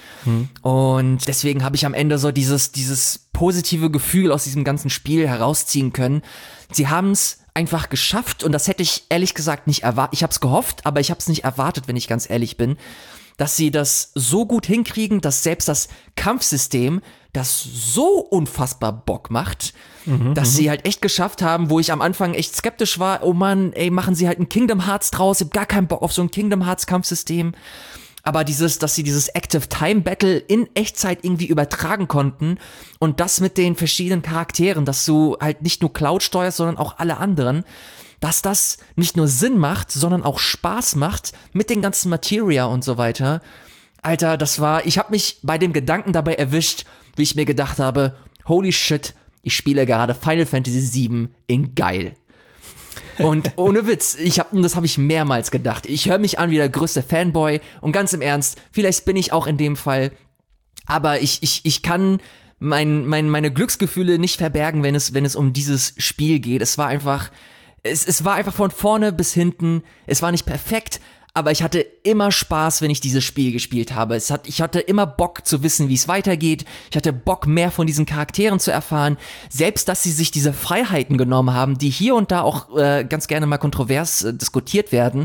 Und deswegen habe ich am Ende so dieses positive Gefühl aus diesem ganzen Spiel herausziehen können. Sie haben es einfach geschafft und das hätte ich ehrlich gesagt nicht erwartet. Ich habe es gehofft, aber ich habe es nicht erwartet, wenn ich ganz ehrlich bin, dass sie das so gut hinkriegen, dass selbst das Kampfsystem das so unfassbar Bock macht, dass sie halt echt geschafft haben, wo ich am Anfang echt skeptisch war, oh Mann, ey, machen sie halt ein Kingdom Hearts draus, ich hab gar keinen Bock auf so ein Kingdom Hearts Kampfsystem. Aber dass sie dieses Active Time Battle in Echtzeit irgendwie übertragen konnten und das mit den verschiedenen Charakteren, dass du halt nicht nur Cloud steuerst, sondern auch alle anderen, dass das nicht nur Sinn macht, sondern auch Spaß macht mit den ganzen Materia und so weiter. Alter, ich hab mich bei dem Gedanken dabei erwischt, wie ich mir gedacht habe, holy shit, ich spiele gerade Final Fantasy VII in geil. Und ohne Witz, das habe ich mehrmals gedacht. Ich höre mich an wie der größte Fanboy und ganz im Ernst, vielleicht bin ich auch in dem Fall, aber ich kann meine Glücksgefühle nicht verbergen, wenn es um dieses Spiel geht. Es war einfach von vorne bis hinten, es war nicht perfekt, aber ich hatte immer Spaß, wenn ich dieses Spiel gespielt habe. Ich hatte immer Bock zu wissen, wie es weitergeht. Ich hatte Bock, mehr von diesen Charakteren zu erfahren. Selbst, dass sie sich diese Freiheiten genommen haben, die hier und da auch ganz gerne mal kontrovers diskutiert werden.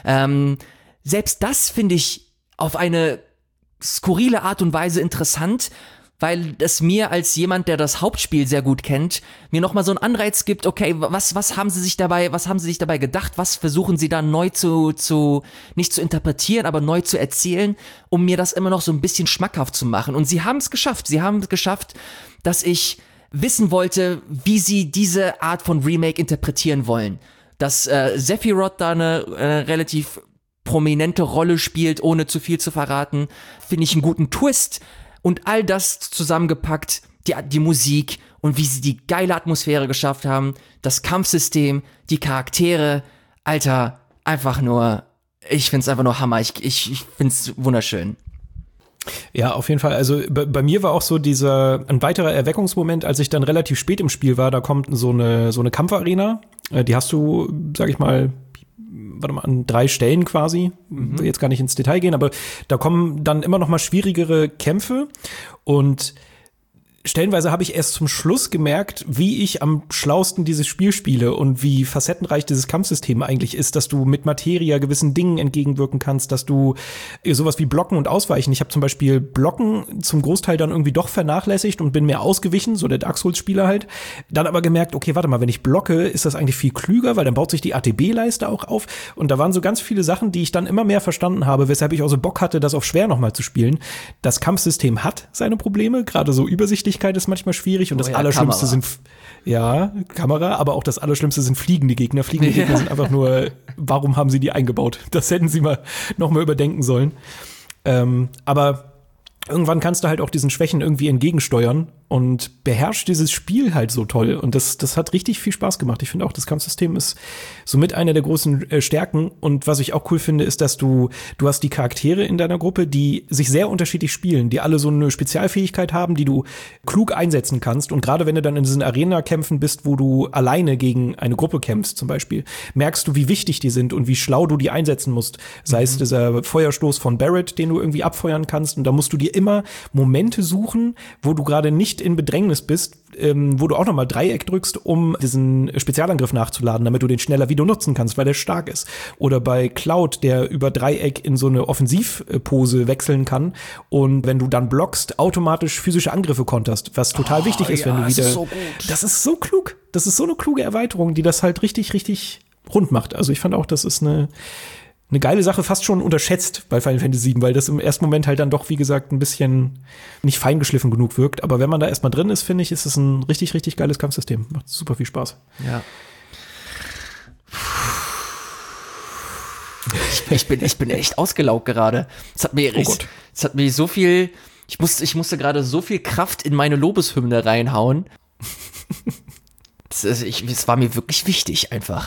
Selbst das finde ich auf eine skurrile Art und Weise interessant, weil es mir als jemand, der das Hauptspiel sehr gut kennt, mir nochmal so einen Anreiz gibt, okay, was haben sie sich dabei gedacht, was versuchen sie da neu nicht zu interpretieren, aber neu zu erzählen, um mir das immer noch so ein bisschen schmackhaft zu machen. Und sie haben es geschafft, dass ich wissen wollte, wie sie diese Art von Remake interpretieren wollen. Dass Sephiroth da eine relativ prominente Rolle spielt, ohne zu viel zu verraten, finde ich einen guten Twist. Und all das zusammengepackt, die Musik und wie sie die geile Atmosphäre geschafft haben, das Kampfsystem, die Charaktere, Alter, einfach nur, ich find's einfach nur Hammer, ich find's wunderschön. Ja, auf jeden Fall. Also bei mir war auch so ein weiterer Erweckungsmoment, als ich dann relativ spät im Spiel war. Da kommt so eine Kampfarena. Die hast du, sag ich mal, an 3 Stellen quasi. Will jetzt gar nicht ins Detail gehen, aber da kommen dann immer noch mal schwierigere Kämpfe. Und stellenweise habe ich erst zum Schluss gemerkt, wie ich am schlausten dieses Spiel spiele und wie facettenreich dieses Kampfsystem eigentlich ist, dass du mit Materia gewissen Dingen entgegenwirken kannst, dass du sowas wie Blocken und Ausweichen. Ich habe zum Beispiel Blocken zum Großteil dann irgendwie doch vernachlässigt und bin mehr ausgewichen, so der Dark Souls-Spieler halt. Dann aber gemerkt, okay, warte mal, wenn ich blocke, ist das eigentlich viel klüger, weil dann baut sich die ATB-Leiste auch auf. Und da waren so ganz viele Sachen, die ich dann immer mehr verstanden habe, weshalb ich auch so Bock hatte, das auf schwer nochmal zu spielen. Das Kampfsystem hat seine Probleme, gerade so übersichtlich ist manchmal schwierig und das Allerschlimmste Kamera, aber auch das Allerschlimmste sind fliegende Gegner. Fliegende Gegner sind einfach nur, warum haben sie die eingebaut? Das hätten sie noch mal überdenken sollen. Aber irgendwann kannst du halt auch diesen Schwächen irgendwie entgegensteuern und beherrscht dieses Spiel halt so toll. Und das hat richtig viel Spaß gemacht. Ich finde auch, das Kampfsystem ist somit eine der großen Stärken. Und was ich auch cool finde, ist, dass du hast die Charaktere in deiner Gruppe, die sich sehr unterschiedlich spielen, die alle so eine Spezialfähigkeit haben, die du klug einsetzen kannst. Und gerade wenn du dann in diesen Arena-Kämpfen bist, wo du alleine gegen eine Gruppe kämpfst zum Beispiel, merkst du, wie wichtig die sind und wie schlau du die einsetzen musst. Sei es dieser Feuerstoß von Barrett, den du irgendwie abfeuern kannst. Und da musst du dir immer Momente suchen, wo du gerade nicht in Bedrängnis bist, wo du auch nochmal Dreieck drückst, um diesen Spezialangriff nachzuladen, damit du den schneller wieder nutzen kannst, weil der stark ist. Oder bei Cloud, der über Dreieck in so eine Offensivpose wechseln kann und wenn du dann blockst, automatisch physische Angriffe konterst, was total wichtig ist, wenn du wieder... Das ist so klug. Das ist so eine kluge Erweiterung, die das halt richtig, richtig rund macht. Also ich fand auch, das ist eine geile Sache, fast schon unterschätzt bei Final Fantasy VII, weil das im ersten Moment halt dann doch, wie gesagt, ein bisschen nicht feingeschliffen genug wirkt. Aber wenn man da erstmal drin ist, finde ich, ist es ein richtig, richtig geiles Kampfsystem. Macht super viel Spaß. Ja. Ich bin echt ausgelaugt gerade. Es hat mir so viel, ich musste gerade so viel Kraft in meine Lobeshymne reinhauen. Es war mir wirklich wichtig einfach.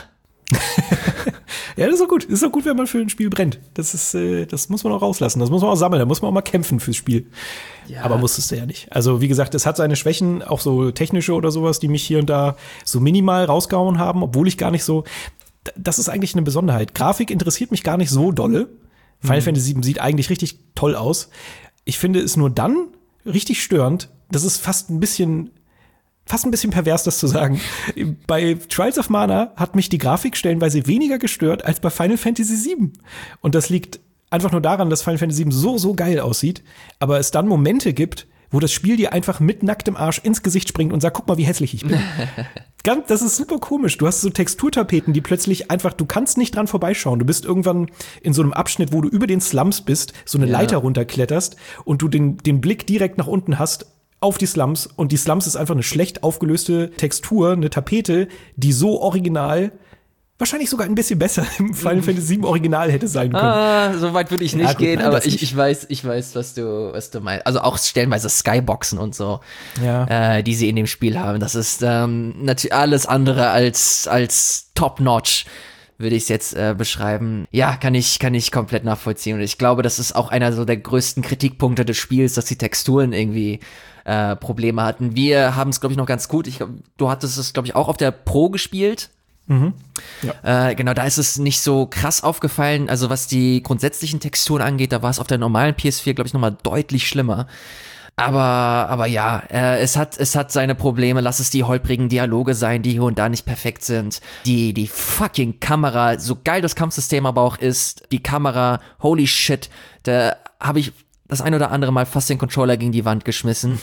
Ja, das ist auch gut. Das ist auch gut, wenn man für ein Spiel brennt. Das muss man auch rauslassen. Das muss man auch sammeln. Da muss man auch mal kämpfen fürs Spiel. Ja. Aber musstest du ja nicht. Also, wie gesagt, es hat seine Schwächen, auch so technische oder sowas, die mich hier und da so minimal rausgehauen haben, obwohl ich gar nicht so. Das ist eigentlich eine Besonderheit. Grafik interessiert mich gar nicht so dolle. Final Fantasy VII sieht eigentlich richtig toll aus. Ich finde es nur dann richtig störend. Das ist fast ein bisschen pervers, das zu sagen. Bei Trials of Mana hat mich die Grafik stellenweise weniger gestört als bei Final Fantasy VII. Und das liegt einfach nur daran, dass Final Fantasy VII so geil aussieht, aber es dann Momente gibt, wo das Spiel dir einfach mit nacktem Arsch ins Gesicht springt und sagt, guck mal, wie hässlich ich bin. Das ist super komisch. Du hast so Texturtapeten, die plötzlich einfach, du kannst nicht dran vorbeischauen. Du bist irgendwann in so einem Abschnitt, wo du über den Slums bist, so eine Leiter runterkletterst und du den Blick direkt nach unten hast auf die Slums. Und die Slums ist einfach eine schlecht aufgelöste Textur, eine Tapete, die so original, wahrscheinlich sogar ein bisschen besser im Final Fantasy VII Original hätte sein können. So weit würde ich nicht gehen, aber ich weiß, was du meinst. Also auch stellenweise Skyboxen und so, die sie in dem Spiel haben. Das ist natürlich alles andere als top-notch, würde ich es jetzt beschreiben. Ja, kann ich komplett nachvollziehen. Und ich glaube, das ist auch einer so der größten Kritikpunkte des Spiels, dass die Texturen irgendwie Probleme hatten. Wir haben es, glaube ich, noch ganz gut. Du hattest es, glaube ich, auch auf der Pro gespielt. Mhm. Ja. Genau, da ist es nicht so krass aufgefallen. Also was die grundsätzlichen Texturen angeht, da war es auf der normalen PS4, glaube ich, nochmal deutlich schlimmer. Aber ja, es hat seine Probleme. Lass es die holprigen Dialoge sein, die hier und da nicht perfekt sind. Die fucking Kamera, so geil das Kampfsystem aber auch ist, die Kamera, holy shit, da habe ich das ein oder andere Mal fast den Controller gegen die Wand geschmissen.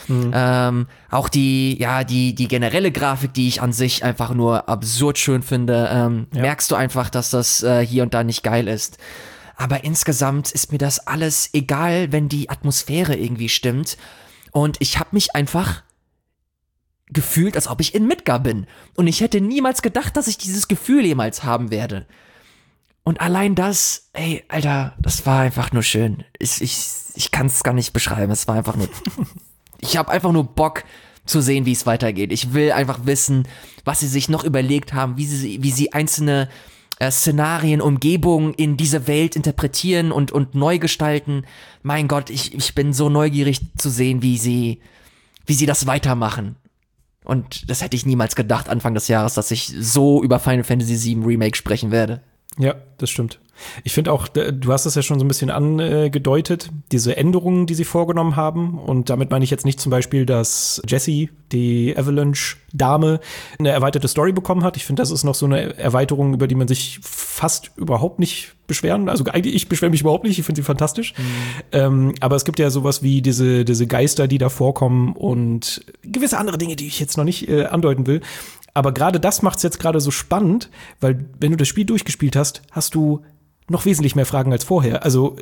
Auch die generelle Grafik, die ich an sich einfach nur absurd schön finde, merkst du einfach, dass das hier und da nicht geil ist. Aber insgesamt ist mir das alles egal, wenn die Atmosphäre irgendwie stimmt. Und ich habe mich einfach gefühlt, als ob ich in Midgar bin. Und ich hätte niemals gedacht, dass ich dieses Gefühl jemals haben werde. Und allein das, ey, Alter, das war einfach nur schön. Ich kann es gar nicht beschreiben. Es war einfach nur, ich habe einfach nur Bock zu sehen, wie es weitergeht. Ich will einfach wissen, was sie sich noch überlegt haben, wie sie einzelne Szenarien, Umgebungen in dieser Welt interpretieren und neu gestalten. Mein Gott, ich bin so neugierig zu sehen, wie sie das weitermachen. Und das hätte ich niemals gedacht, Anfang des Jahres, dass ich so über Final Fantasy VII Remake sprechen werde. Ja, das stimmt. Ich finde auch, du hast es ja schon so ein bisschen angedeutet, diese Änderungen, die sie vorgenommen haben. Und damit meine ich jetzt nicht zum Beispiel, dass Jessie, die Avalanche-Dame, eine erweiterte Story bekommen hat. Ich finde, das ist noch so eine Erweiterung, über die man sich fast überhaupt nicht beschweren. Also eigentlich, ich beschwere mich überhaupt nicht, ich finde sie fantastisch. Aber es gibt ja sowas wie diese Geister, die da vorkommen und gewisse andere Dinge, die ich jetzt noch nicht andeuten will. Aber gerade das macht's jetzt gerade so spannend, weil wenn du das Spiel durchgespielt hast, hast du noch wesentlich mehr Fragen als vorher. Also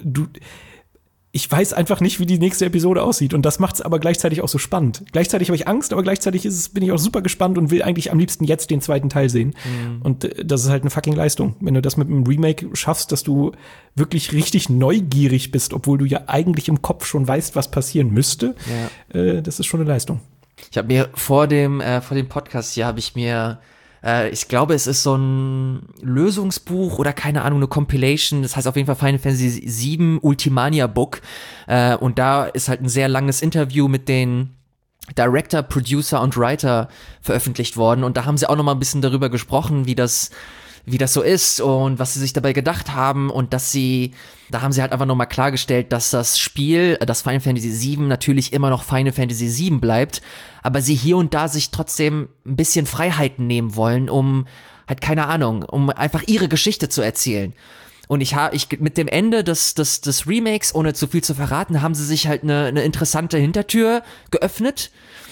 ich weiß einfach nicht, wie die nächste Episode aussieht und das macht's aber gleichzeitig auch so spannend. Gleichzeitig habe ich Angst, aber gleichzeitig bin ich auch super gespannt und will eigentlich am liebsten jetzt den zweiten Teil sehen. Und das ist halt eine fucking Leistung. Wenn du das mit einem Remake schaffst, dass du wirklich richtig neugierig bist, obwohl du ja eigentlich im Kopf schon weißt, was passieren müsste, das ist schon eine Leistung. Ich habe mir vor dem Podcast hier ich glaube, es ist so ein Lösungsbuch oder keine Ahnung, eine Compilation. Das heißt auf jeden Fall Final Fantasy VII Ultimania Book. Und da ist halt ein sehr langes Interview mit den Director, Producer und Writer veröffentlicht worden. Und da haben sie auch noch mal ein bisschen darüber gesprochen, wie das so ist und was sie sich dabei gedacht haben und da haben sie halt einfach nochmal klargestellt, dass das Spiel, das Final Fantasy VII natürlich immer noch Final Fantasy VII bleibt, aber sie hier und da sich trotzdem ein bisschen Freiheiten nehmen wollen, um halt keine Ahnung, um einfach ihre Geschichte zu erzählen. Und ich mit dem Ende des Remakes, ohne zu viel zu verraten, haben sie sich halt eine interessante Hintertür geöffnet.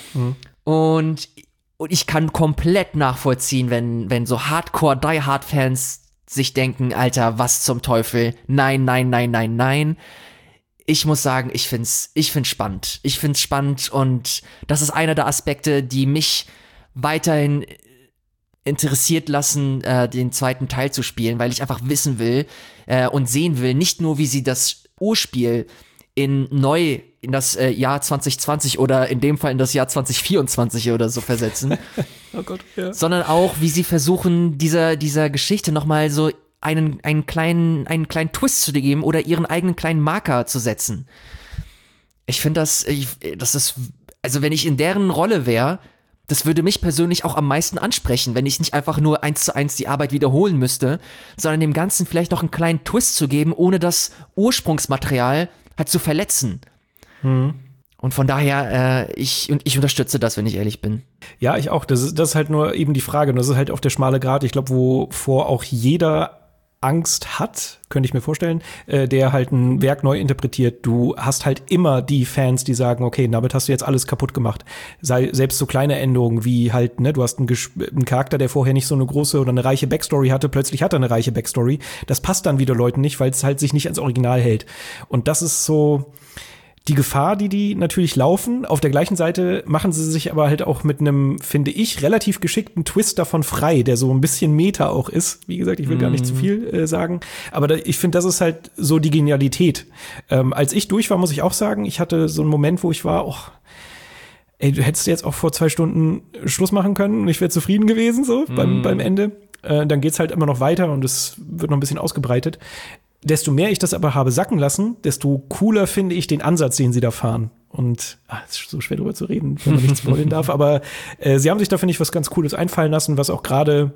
Und ich kann komplett nachvollziehen, wenn so Hardcore-Die-Hard-Fans sich denken, Alter, was zum Teufel? Nein, nein, nein, nein, nein. Ich muss sagen, ich find's spannend. Ich find's spannend und das ist einer der Aspekte, die mich weiterhin interessiert lassen, den zweiten Teil zu spielen, weil ich einfach wissen will und sehen will, nicht nur, wie sie das Urspiel in das Jahr 2020 oder in dem Fall in das Jahr 2024 oder so versetzen. Oh Gott, ja. Sondern auch, wie sie versuchen, dieser Geschichte nochmal so einen kleinen Twist zu geben oder ihren eigenen kleinen Marker zu setzen. Ich finde das ist, also wenn ich in deren Rolle wäre, das würde mich persönlich auch am meisten ansprechen, wenn ich nicht einfach nur 1:1 die Arbeit wiederholen müsste, sondern dem Ganzen vielleicht noch einen kleinen Twist zu geben, ohne das Ursprungsmaterial halt zu verletzen. Und von daher, ich unterstütze das, wenn ich ehrlich bin. Ja, ich auch. Das ist halt nur eben die Frage. Und das ist halt auch der schmale Grat, ich glaube, wovor auch jeder Angst hat, könnte ich mir vorstellen, der halt ein Werk neu interpretiert. Du hast halt immer die Fans, die sagen, okay, damit hast du jetzt alles kaputt gemacht. Selbst so kleine Änderungen wie halt, ne, du hast einen Charakter, der vorher nicht so eine große oder eine reiche Backstory hatte, plötzlich hat er eine reiche Backstory. Das passt dann wieder Leuten nicht, weil es halt sich nicht ans Original hält. Und das ist so die Gefahr, die natürlich laufen. Auf der gleichen Seite machen sie sich aber halt auch mit einem, finde ich, relativ geschickten Twist davon frei, der so ein bisschen Meta auch ist. Wie gesagt, ich will gar nicht zu viel sagen. Aber ich finde, das ist halt so die Genialität. Als ich durch war, muss ich auch sagen, ich hatte so einen Moment, wo ich war, ey, du hättest jetzt auch vor 2 Stunden Schluss machen können und ich wäre zufrieden gewesen, so beim Ende. Dann geht's halt immer noch weiter und es wird noch ein bisschen ausgebreitet. Desto mehr ich das aber habe sacken lassen, desto cooler finde ich den Ansatz, den sie da fahren. Und es ist so schwer drüber zu reden, wenn man nichts spoilern darf. Aber sie haben sich da, finde ich, was ganz Cooles einfallen lassen, was auch gerade,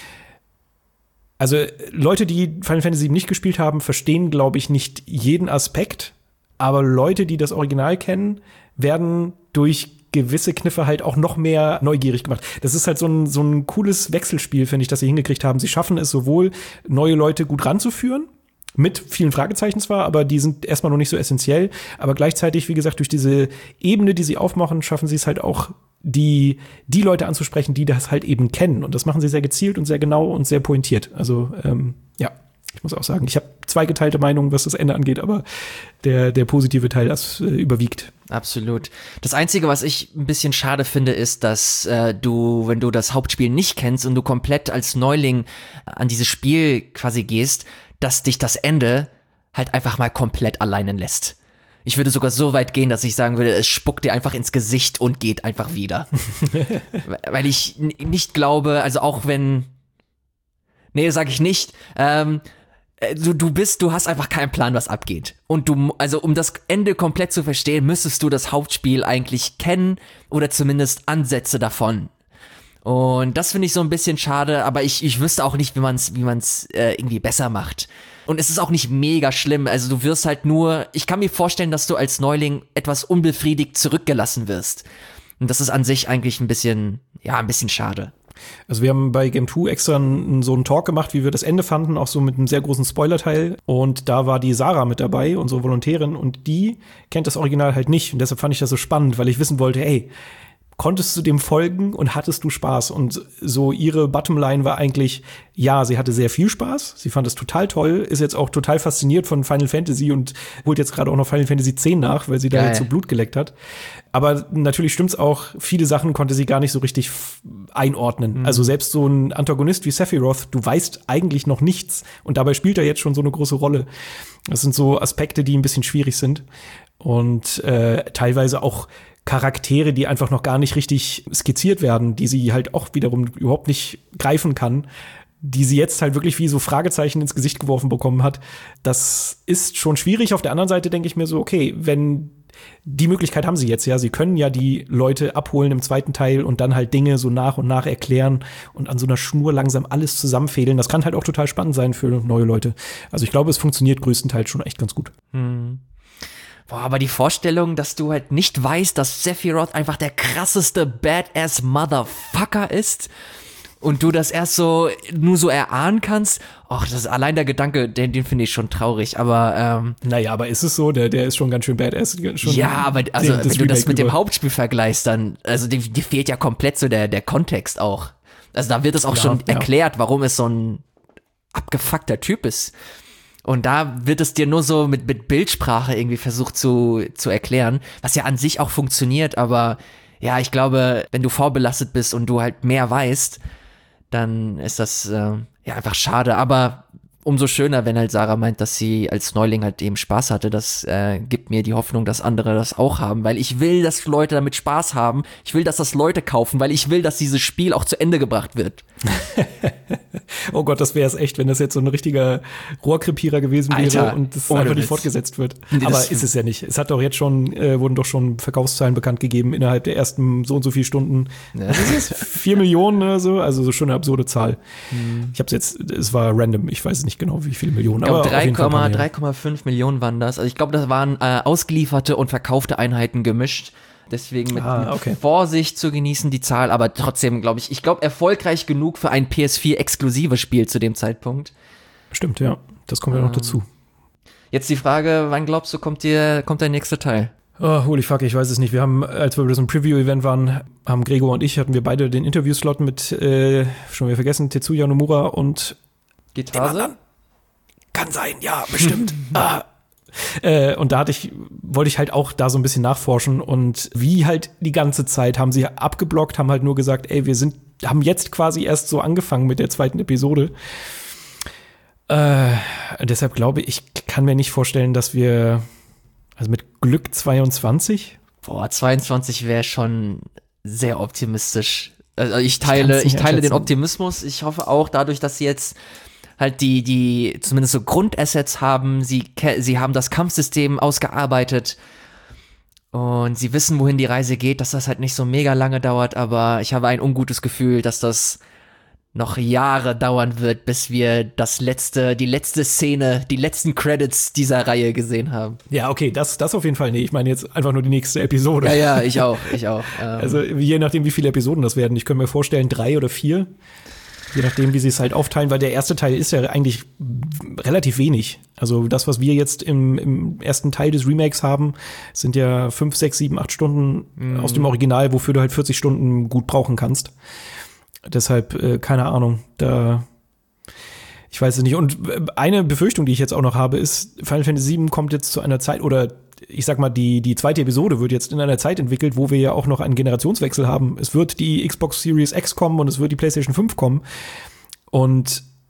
also Leute, die Final Fantasy VII nicht gespielt haben, verstehen, glaube ich, nicht jeden Aspekt. Aber Leute, die das Original kennen, werden durch gewisse Kniffe halt auch noch mehr neugierig gemacht. Das ist halt so ein cooles Wechselspiel, finde ich, das sie hingekriegt haben. Sie schaffen es sowohl, neue Leute gut ranzuführen, mit vielen Fragezeichen zwar, aber die sind erstmal noch nicht so essentiell. Aber gleichzeitig, wie gesagt, durch diese Ebene, die sie aufmachen, schaffen sie es halt auch, die Leute anzusprechen, die das halt eben kennen. Und das machen sie sehr gezielt und sehr genau und sehr pointiert. Also, ja, ich muss auch sagen, ich habe zweigeteilte Meinungen, was das Ende angeht, aber der positive Teil, das überwiegt. Absolut. Das Einzige, was ich ein bisschen schade finde, ist, dass wenn du das Hauptspiel nicht kennst und du komplett als Neuling an dieses Spiel quasi gehst, dass dich das Ende halt einfach mal komplett alleine lässt. Ich würde sogar so weit gehen, dass ich sagen würde, es spuckt dir einfach ins Gesicht und geht einfach wieder. Weil ich nicht glaube, also auch wenn, nee, sag ich nicht, du hast einfach keinen Plan, was abgeht. Und also um das Ende komplett zu verstehen, müsstest du das Hauptspiel eigentlich kennen oder zumindest Ansätze davon. Und das finde ich so ein bisschen schade, aber ich wüsste auch nicht, wie man's irgendwie besser macht. Und es ist auch nicht mega schlimm, also du wirst halt nur, ich kann mir vorstellen, dass du als Neuling etwas unbefriedigt zurückgelassen wirst. Und das ist an sich eigentlich ein bisschen schade. Also wir haben bei Game 2 extra so einen Talk gemacht, wie wir das Ende fanden, auch so mit einem sehr großen Spoilerteil. Und da war die Sarah mit dabei, unsere Volontärin, und die kennt das Original halt nicht. Und deshalb fand ich das so spannend, weil ich wissen wollte, ey, konntest du dem folgen und hattest du Spaß? Und so ihre Bottomline war eigentlich, ja, sie hatte sehr viel Spaß, sie fand es total toll, ist jetzt auch total fasziniert von Final Fantasy und holt jetzt gerade auch noch Final Fantasy 10 nach, weil sie da jetzt so Blut geleckt hat. Aber natürlich stimmt's auch, viele Sachen konnte sie gar nicht so richtig einordnen. Also selbst so ein Antagonist wie Sephiroth, du weißt eigentlich noch nichts und dabei spielt er jetzt schon so eine große Rolle. Das sind so Aspekte, die ein bisschen schwierig sind und teilweise auch Charaktere, die einfach noch gar nicht richtig skizziert werden, die sie halt auch wiederum überhaupt nicht greifen kann, die sie jetzt halt wirklich wie so Fragezeichen ins Gesicht geworfen bekommen hat. Das ist schon schwierig. Auf der anderen Seite denke ich mir so, okay, wenn die Möglichkeit haben sie jetzt, ja, sie können ja die Leute abholen im zweiten Teil und dann halt Dinge so nach und nach erklären und an so einer Schnur langsam alles zusammenfädeln. Das kann halt auch total spannend sein für neue Leute. Also ich glaube, es funktioniert größtenteils schon echt ganz gut. Boah, aber die Vorstellung, dass du halt nicht weißt, dass Sephiroth einfach der krasseste Badass Motherfucker ist und du das erst nur so erahnen kannst, das ist allein der Gedanke, den finde ich schon traurig, aber naja, aber ist es so? Der ist schon ganz schön badass. Schon ja, aber also wenn du das mit dem Hauptspiel vergleichst, dann, also dir fehlt ja komplett so der Kontext auch. Also da wird es auch schon erklärt, warum es so ein abgefuckter Typ ist. Und da wird es dir nur so mit Bildsprache irgendwie versucht zu erklären, was ja an sich auch funktioniert, aber ja, ich glaube, wenn du vorbelastet bist und du halt mehr weißt, dann ist das einfach schade, aber umso schöner, wenn halt Sarah meint, dass sie als Neuling halt eben Spaß hatte. Das gibt mir die Hoffnung, dass andere das auch haben, weil ich will, dass Leute damit Spaß haben. Ich will, dass das Leute kaufen, weil ich will, dass dieses Spiel auch zu Ende gebracht wird. Oh Gott, das wäre es echt, wenn das jetzt so ein richtiger Rohrkrepierer gewesen wäre, Alter, und das einfach nicht fortgesetzt wird. Aber ist es ja nicht. Es hat doch jetzt schon, wurden doch schon Verkaufszahlen bekannt gegeben innerhalb der ersten so und so viel Stunden. Ja. Was ist das? 4 Millionen oder so? Also so schon eine absurde Zahl. Ich hab's jetzt, es war random, ich weiß nicht genau, wie viele Millionen. Ich glaube 3,5 Millionen waren das. Also ich glaube, das waren ausgelieferte und verkaufte Einheiten gemischt. Deswegen mit Vorsicht zu genießen, die Zahl, aber trotzdem glaube ich erfolgreich genug für ein PS4-exklusives Spiel zu dem Zeitpunkt. Stimmt, ja. Das kommt ja noch dazu. Jetzt die Frage, wann glaubst du, kommt der nächste Teil? Oh, holy fuck, ich weiß es nicht. Wir haben, als wir bei so einem Preview-Event waren, haben Gregor und ich, hatten wir beide den Interviewslot mit, schon wieder vergessen, Tetsuya Nomura und Gitarre? Kann sein, ja, bestimmt. Und da wollte ich halt auch da so ein bisschen nachforschen und wie halt die ganze Zeit haben sie abgeblockt, haben halt nur gesagt, ey, haben jetzt quasi erst so angefangen mit der zweiten Episode. Deshalb glaube ich, kann mir nicht vorstellen, dass wir, also mit Glück 22? 22 wäre schon sehr optimistisch. Also ich teile den Optimismus. Ich hoffe auch dadurch, dass sie jetzt halt die zumindest so Grundassets haben, sie haben das Kampfsystem ausgearbeitet und sie wissen, wohin die Reise geht, dass das halt nicht so mega lange dauert, aber ich habe ein ungutes Gefühl, dass das noch Jahre dauern wird, bis wir die letzte Szene, die letzten Credits dieser Reihe gesehen haben. Ja, okay, das auf jeden Fall. Nee, ich meine jetzt einfach nur die nächste Episode. Ja, ich auch. Also je nachdem, wie viele Episoden das werden. Ich könnte mir vorstellen, 3 oder 4. Je nachdem, wie sie es halt aufteilen, weil der erste Teil ist ja eigentlich relativ wenig. Also das, was wir jetzt im ersten Teil des Remakes haben, sind ja 5, 6, 7, 8 Stunden aus dem Original, wofür du halt 40 Stunden gut brauchen kannst. Deshalb, keine Ahnung, ich weiß es nicht. Und eine Befürchtung, die ich jetzt auch noch habe, ist, Final Fantasy VII kommt jetzt zu einer Zeit, oder ich sag mal, die zweite Episode wird jetzt in einer Zeit entwickelt, wo wir ja auch noch einen Generationswechsel haben. Es wird die Xbox Series X kommen und es wird die PlayStation 5 kommen. Und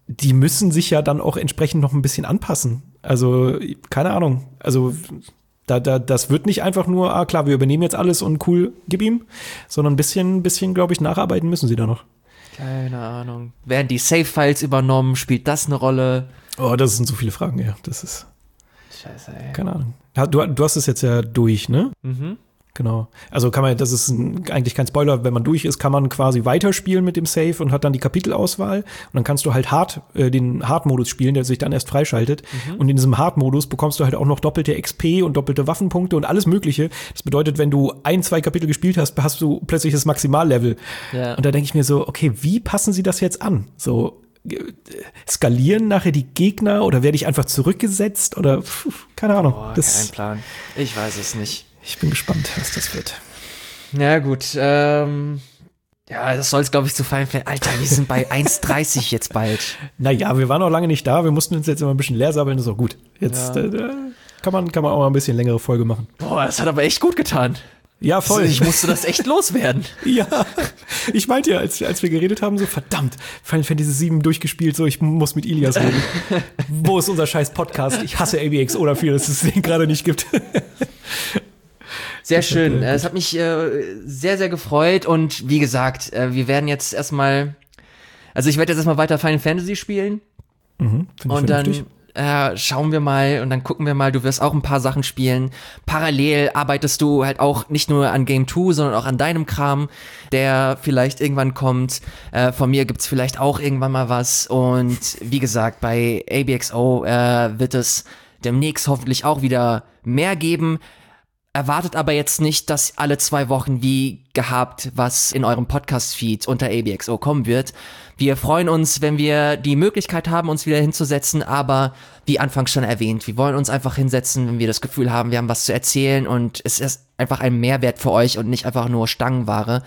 die müssen sich ja dann auch entsprechend noch ein bisschen anpassen. Also, keine Ahnung. Also, das wird nicht einfach nur, klar, wir übernehmen jetzt alles und cool, gib ihm, sondern ein bisschen, glaube ich, nacharbeiten müssen sie da noch. Keine Ahnung. Werden die Save-Files übernommen? Spielt das eine Rolle? Oh, das sind so viele Fragen, ja. Das ist. Scheiße, ey. Keine Ahnung. Du hast es jetzt ja durch, ne? Mhm. Genau. Also das ist eigentlich kein Spoiler, wenn man durch ist, kann man quasi weiterspielen mit dem Save und hat dann die Kapitelauswahl. Und dann kannst du halt den Hard-Modus spielen, der sich dann erst freischaltet. Und in diesem Hard-Modus bekommst du halt auch noch doppelte XP und doppelte Waffenpunkte und alles Mögliche. Das bedeutet, wenn du 2 Kapitel gespielt hast, hast du plötzlich das Maximallevel. Ja. Und da denke ich mir so, okay, wie passen sie das jetzt an? So, skalieren nachher die Gegner oder werde ich einfach zurückgesetzt oder keine Ahnung. Kein Plan. Ich weiß es nicht. Ich bin gespannt, was das wird. Ja, gut. Ja, das soll es, glaube ich, zu Final Fantasy. Alter, wir sind bei 1,30 jetzt bald. Naja, wir waren auch lange nicht da. Wir mussten uns jetzt immer ein bisschen leer sammeln. Das ist auch gut. Jetzt kann man auch mal ein bisschen längere Folge machen. Boah, das hat aber echt gut getan. Ja, voll. Ich musste das echt loswerden. Ja, ich meinte ja, als wir geredet haben, so verdammt, Final Fantasy 7 durchgespielt, so ich muss mit Ilias reden. Wo ist unser scheiß Podcast? Ich hasse ABXO dafür, dass es den gerade nicht gibt. Sehr schön. Es hat mich sehr, sehr gefreut und wie gesagt, wir werden jetzt erstmal, also ich werde jetzt erstmal weiter Final Fantasy spielen und dann schauen wir mal und dann gucken wir mal, du wirst auch ein paar Sachen spielen. Parallel arbeitest du halt auch nicht nur an Game 2, sondern auch an deinem Kram, der vielleicht irgendwann kommt. Von mir gibt's vielleicht auch irgendwann mal was und wie gesagt, bei ABXO wird es demnächst hoffentlich auch wieder mehr geben. Erwartet aber jetzt nicht, dass alle 2 Wochen wie gehabt, was in eurem Podcast-Feed unter ABXO kommen wird. Wir freuen uns, wenn wir die Möglichkeit haben, uns wieder hinzusetzen, aber wie anfangs schon erwähnt, wir wollen uns einfach hinsetzen, wenn wir das Gefühl haben, wir haben was zu erzählen und es ist einfach ein Mehrwert für euch und nicht einfach nur Stangenware.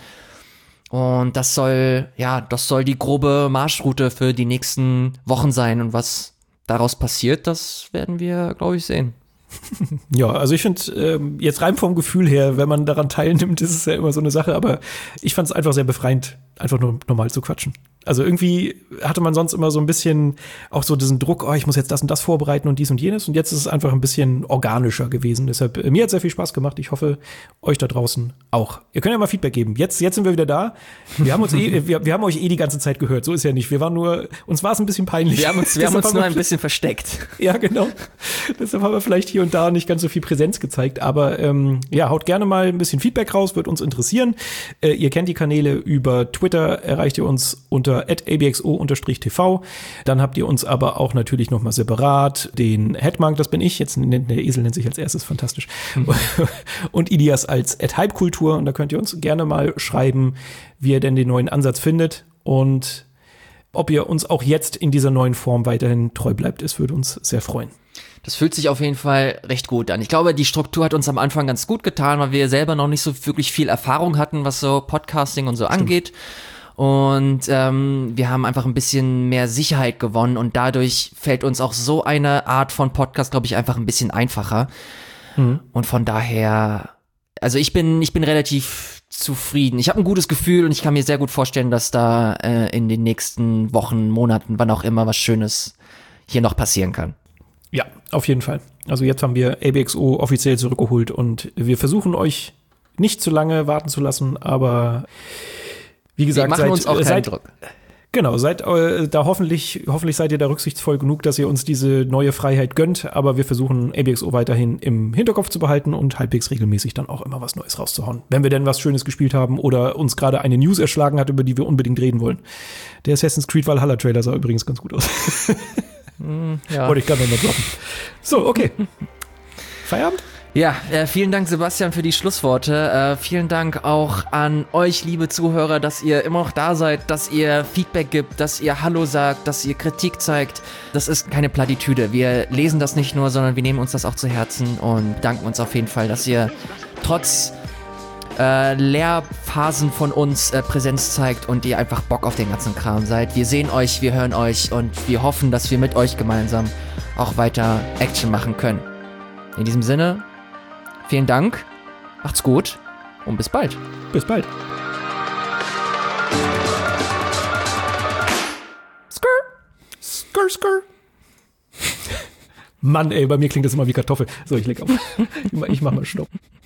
Und das soll die grobe Marschroute für die nächsten Wochen sein und was daraus passiert, das werden wir, glaube ich, sehen. Ja, also ich finde, jetzt rein vom Gefühl her, wenn man daran teilnimmt, ist es ja immer so eine Sache, aber ich fand es einfach sehr befreiend, einfach nur normal zu quatschen. Also irgendwie hatte man sonst immer so ein bisschen auch so diesen Druck, ich muss jetzt das und das vorbereiten und dies und jenes und jetzt ist es einfach ein bisschen organischer gewesen. Deshalb, mir hat sehr viel Spaß gemacht. Ich hoffe, euch da draußen auch. Ihr könnt ja mal Feedback geben. Jetzt sind wir wieder da. Wir haben uns wir haben euch die ganze Zeit gehört. So ist ja nicht. Uns war es ein bisschen peinlich. Wir haben uns nur ein bisschen versteckt. Ja, genau. Deshalb haben wir vielleicht hier und da nicht ganz so viel Präsenz gezeigt. Aber haut gerne mal ein bisschen Feedback raus, wird uns interessieren. Ihr kennt die Kanäle über Twitter, erreicht ihr uns unter @abxo_tv. Dann habt ihr uns aber auch natürlich noch mal separat den Headmark, das bin ich, jetzt der Esel nennt sich als erstes, fantastisch. Und Ilias als @hypekultur und da könnt ihr uns gerne mal schreiben, wie ihr denn den neuen Ansatz findet und ob ihr uns auch jetzt in dieser neuen Form weiterhin treu bleibt. Es würde uns sehr freuen. Das fühlt sich auf jeden Fall recht gut an. Ich glaube, die Struktur hat uns am Anfang ganz gut getan, weil wir selber noch nicht so wirklich viel Erfahrung hatten, was so Podcasting und so angeht. Und wir haben einfach ein bisschen mehr Sicherheit gewonnen und dadurch fällt uns auch so eine Art von Podcast, glaube ich, einfach ein bisschen einfacher. Und von daher, also ich bin relativ zufrieden. Ich habe ein gutes Gefühl und ich kann mir sehr gut vorstellen, dass da in den nächsten Wochen, Monaten, wann auch immer was Schönes hier noch passieren kann. Ja, auf jeden Fall. Also jetzt haben wir ABXO offiziell zurückgeholt und wir versuchen euch nicht zu lange warten zu lassen, aber wie gesagt, wir machen uns auch keinen Druck. Genau, seid da hoffentlich seid ihr da rücksichtsvoll genug, dass ihr uns diese neue Freiheit gönnt, aber wir versuchen ABXO weiterhin im Hinterkopf zu behalten und halbwegs regelmäßig dann auch immer was Neues rauszuhauen. Wenn wir denn was Schönes gespielt haben oder uns gerade eine News erschlagen hat, über die wir unbedingt reden wollen. Der Assassin's Creed Valhalla Trailer sah übrigens ganz gut aus. Ja. Wollte ich gerade noch mal droppen. So, okay. Feierabend? Ja, vielen Dank, Sebastian, für die Schlussworte. Vielen Dank auch an euch, liebe Zuhörer, dass ihr immer noch da seid, dass ihr Feedback gibt, dass ihr Hallo sagt, dass ihr Kritik zeigt. Das ist keine Plattitüde. Wir lesen das nicht nur, sondern wir nehmen uns das auch zu Herzen und danken uns auf jeden Fall, dass ihr trotz Lehrphasen von uns Präsenz zeigt und ihr einfach Bock auf den ganzen Kram seid. Wir sehen euch, wir hören euch und wir hoffen, dass wir mit euch gemeinsam auch weiter Action machen können. In diesem Sinne, vielen Dank, macht's gut und bis bald. Bis bald. Skrr. Skrr. Mann, ey, bei mir klingt das immer wie Kartoffel. So, ich leg auf. Ich mach mal Stopp.